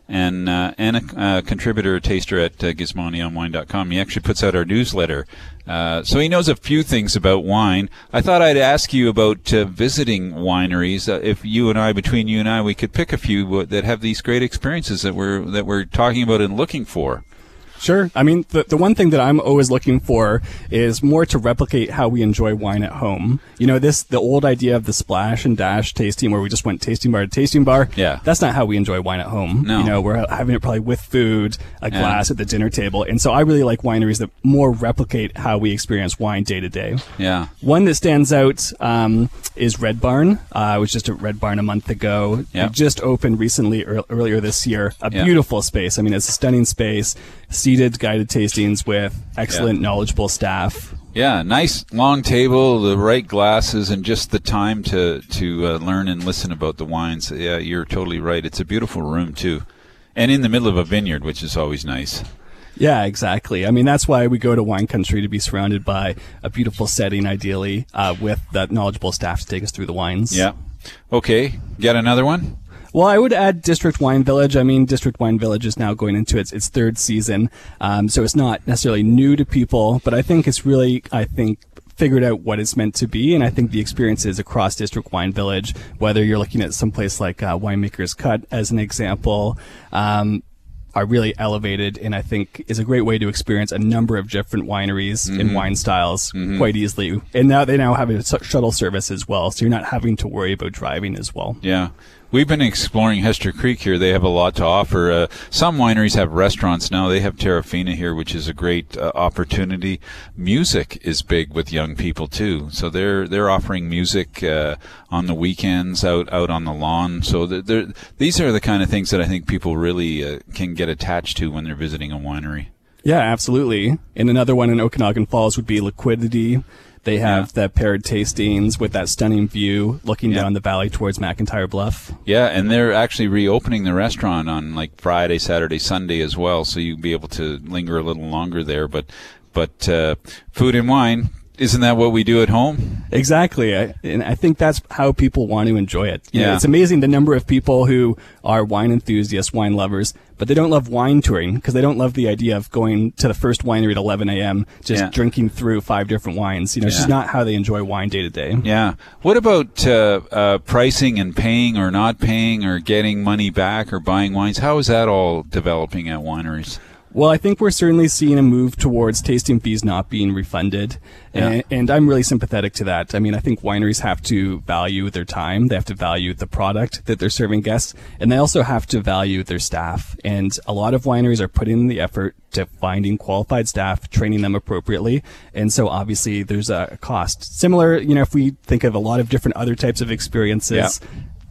and uh, and a uh, contributor, a taster at uh, Gizmondi On Wine dot com. He actually puts out our newsletter. Uh, so he knows a few things about wine. I thought I'd ask you about uh, visiting wineries. Uh, if you and I, between you and I, we could pick a few that have these great experiences that we're that we're talking about and looking for. Sure. I mean, the, the one thing that I'm always looking for is more to replicate how we enjoy wine at home. You know, this, the old idea of the splash and dash tasting where we just went tasting bar to tasting bar. Yeah. That's not how we enjoy wine at home. No. You know, we're having it probably with food, a Yeah. glass at the dinner table. And so I really like wineries that more replicate how we experience wine day to day. Yeah. One that stands out um, is Red Barn. Uh, I was just at Red Barn a month ago. Yeah. It just opened recently, ear- earlier this year. A Yeah. beautiful space. I mean, it's a stunning space. Seated guided tastings with excellent, Yeah. knowledgeable staff. Yeah, nice long table, the right glasses, and just the time to to uh, learn and listen about the wines. Yeah, you're totally right. It's a beautiful room too, and in the middle of a vineyard, which is always nice. Yeah, exactly. I mean, that's why we go to wine country, to be surrounded by a beautiful setting, ideally, uh, with that knowledgeable staff to take us through the wines. Yeah. Okay, got another one? Well, I would add District Wine Village. I mean, District Wine Village is now going into its its third season, um, so it's not necessarily new to people, but I think it's really, I think, figured out what it's meant to be, and I think the experiences across District Wine Village, whether you're looking at some place like uh, Winemaker's Cut as an example, um, are really elevated, and I think is a great way to experience a number of different wineries Mhm. and wine styles Mhm. quite easily. And now they now have a s- shuttle service as well, so you're not having to worry about driving as well. Yeah. We've been exploring Hester Creek here. They have a lot to offer. Uh, some wineries have restaurants now. They have Terrafina here, which is a great uh, opportunity. Music is big with young people too. So they're they're offering music uh, on the weekends out, out on the lawn. So they're, they're, these are the kind of things that I think people really uh, can get attached to when they're visiting a winery. Yeah, absolutely. And another one in Okanagan Falls would be Liquidity. They have the paired tastings with that stunning view looking Yeah. down the valley towards McIntyre Bluff. Yeah, and they're actually reopening the restaurant on like Friday, Saturday, Sunday as well, so you'll be able to linger a little longer there. But, but uh, food and wine, isn't that what we do at home? Exactly. I, and I think that's how people want to enjoy it. You know, Yeah. it's amazing the number of people who are wine enthusiasts, wine lovers, but they don't love wine touring because they don't love the idea of going to the first winery at eleven a.m., just Yeah. drinking through five different wines. You know, it's just Yeah. not how they enjoy wine day to day. Yeah. What about uh, uh, pricing and paying or not paying or getting money back or buying wines? How is that all developing at wineries? Well, I think we're certainly seeing a move towards tasting fees not being refunded. Yeah. And, and I'm really sympathetic to that. I mean, I think wineries have to value their time. They have to value the product that they're serving guests. And they also have to value their staff. And a lot of wineries are putting in the effort to finding qualified staff, training them appropriately. And so obviously there's a cost. Similar, you know, if we think of a lot of different other types of experiences, Yeah.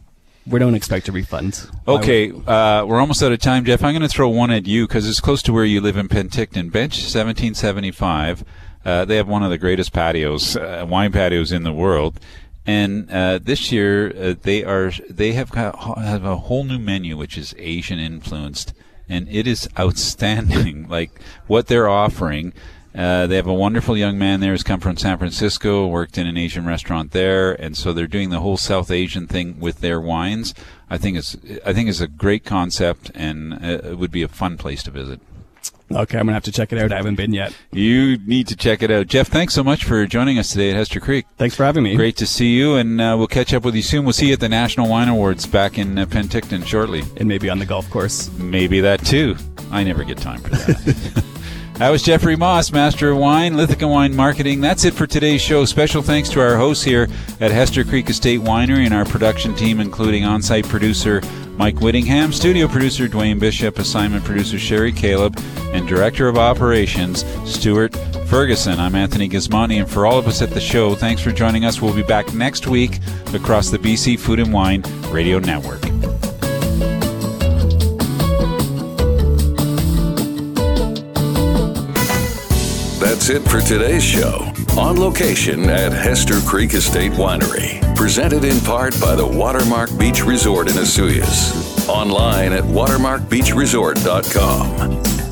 we don't expect a refund. Okay, uh, we're almost out of time, Jeff. I'm going to throw one at you because it's close to where you live in Penticton. Bench seventeen seventy-five. Uh, they have one of the greatest patios, uh, wine patios in the world. And uh, this year uh, they are they have got, have a whole new menu which is Asian influenced, and it is outstanding. Like what they're offering. Uh, they have a wonderful young man there who's come from San Francisco, worked in an Asian restaurant there, and so they're doing the whole South Asian thing with their wines. I think it's I think it's a great concept, and uh, it would be a fun place to visit. Okay, I'm going to have to check it out. I haven't been yet. You need to check it out. Jeff, thanks so much for joining us today at Hester Creek. Thanks for having me. Great to see you, and uh, we'll catch up with you soon. We'll see you at the National Wine Awards back in uh, Penticton shortly. And maybe on the golf course. Maybe that too. I never get time for that. That was Jeffrey Moss, Master of Wine, Lithica Wine Marketing. That's it for today's show. Special thanks to our hosts here at Hester Creek Estate Winery and our production team, including on-site producer Mike Whittingham, studio producer Dwayne Bishop, assignment producer Sherry Caleb, and director of operations Stuart Ferguson. I'm Anthony Gizmondi, and for all of us at the show, thanks for joining us. We'll be back next week across the B C Food and Wine Radio Network. That's it for today's show. On location at Hester Creek Estate Winery. Presented in part by the Watermark Beach Resort in Osoyoos. Online at watermark beach resort dot com.